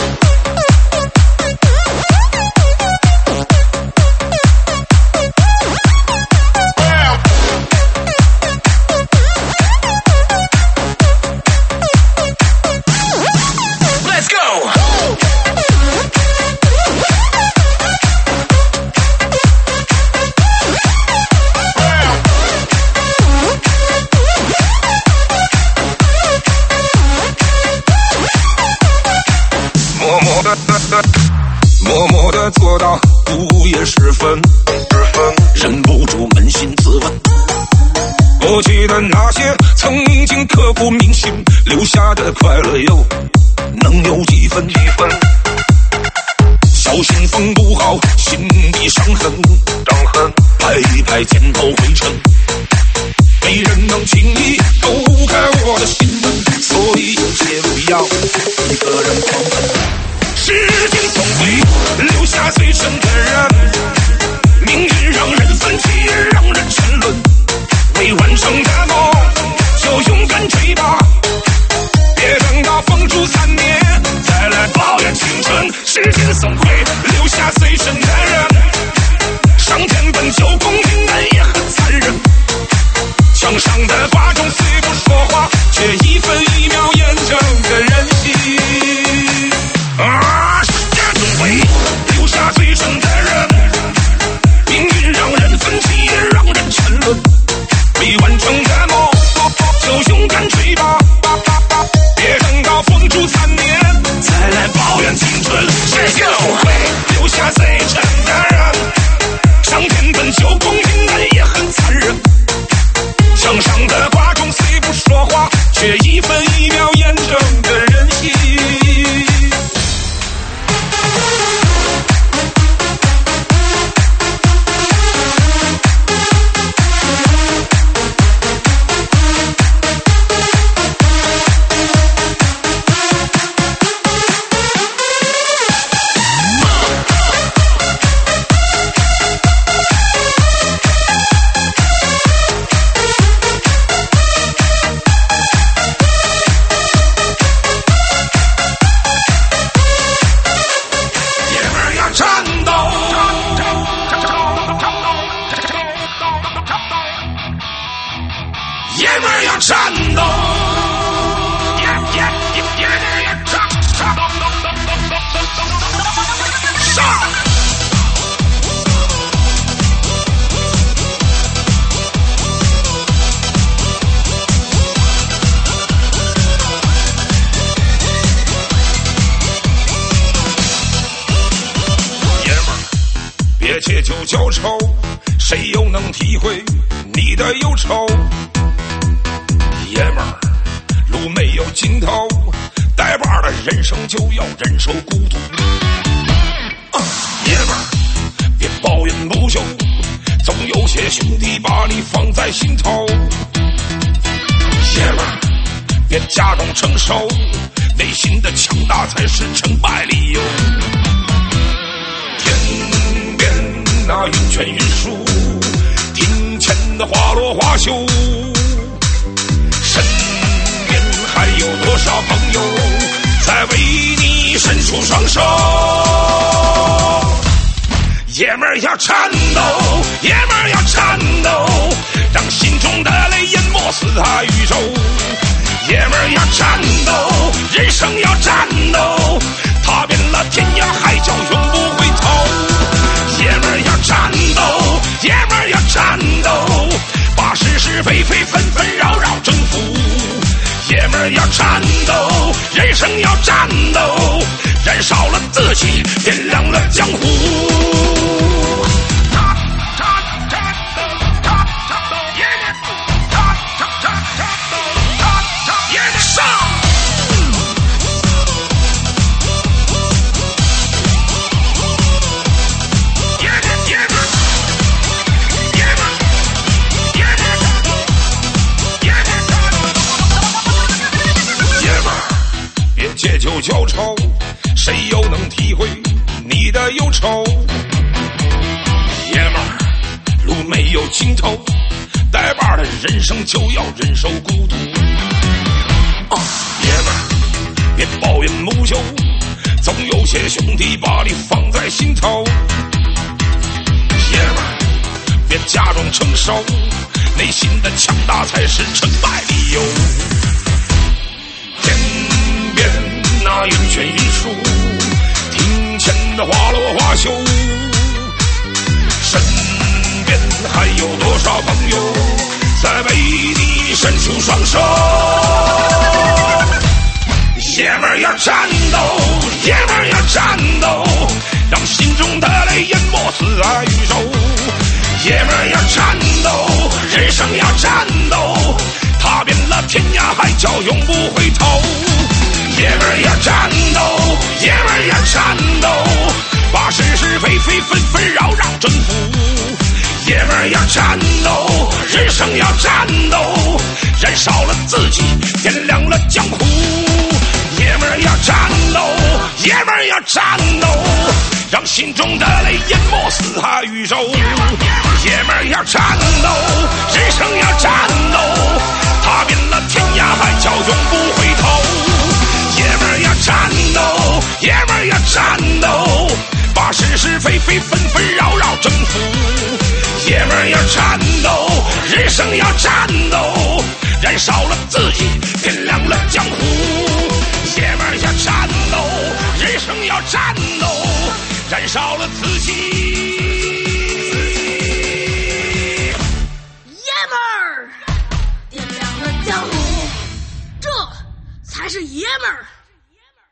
默默地坐到午夜时分，忍不住扪心自问，过去的那些曾经刻骨铭心留下的快乐又能有几分？小心缝不好心底伤痕，拍一拍肩头灰尘，没人能轻易偷开我的心门，所以有些路要一个人狂奔。时间总会留下最真的人，命运让人分歧也让人沉沦，未完成的梦就勇敢追吧，别等到风烛残年再来抱怨青春。时间总会留下最真的人，上天本就公平但也很残忍，墙上的挂钟虽不说话，却一分一秒验证着人心。啊，时间总会留下最真的人，命运让人分歧也让人沉沦，未完成的梦就勇敢追吧，别等到风烛残年再来抱怨青春。时间总会留下最真的人，上天本就公平但也很残忍，墙上的挂钟虽不说话，却一分一秒验证着人心。战斗，上！爷们儿，别借酒浇愁，谁又能体会你的忧愁？爷们儿，路没有尽头，带把的人生就要忍受孤独。啊、爷们儿，别抱怨不休，总有些兄弟把你放在心头。爷们儿，别假装成熟，内心的强大才是成败理由。天边那云卷云舒，庭前的花落花羞。身边还有多少朋友在为你伸出双手？爷们儿要颤抖，爷们儿要颤抖，让没四海宇宙。爷们儿要战斗，人生要战斗，踏遍了天涯海角永不回头。爷们儿要战斗，爷们儿要战斗，把是是非非纷纷扰扰征服。爷们儿要战斗，人生要战斗，燃烧了自己，点亮了江湖。借酒浇愁，谁又能体会你的忧愁？爷们儿，路没有尽头，带把的人生就要忍受孤独。啊，爷们儿，别抱怨不休，总有些兄弟把你放在心头。爷们儿，别假装成熟，内心的强大才是成败理由。天边那云卷云舒，庭前的花落花羞，身边还有多少朋友在为你伸出双手？爷们儿要战斗，爷们儿要战斗，让心中的泪淹没四海宇宙。爷们儿要战斗，人生要战斗，踏遍了天涯海角永不回头。爷们儿要战斗，爷们儿要战斗，把是是非非纷纷扰扰征服。爷们儿要战斗，人生要战斗，燃烧了自己，点亮了江湖。爷们儿要战斗，爷们儿要战斗，让心中的泪淹没四海宇宙。爷们儿要战斗，人生要战斗，踏遍了天涯海角永不回头。爷们儿要战斗，爷们儿要战斗，把是是非非纷纷扰扰征服。爷们儿要战斗，人生要战斗，燃烧了自己，点亮了江湖。爷们儿要战斗，人生要战斗，燃烧了自己。 爷们儿点亮了江湖，这才是爷们儿。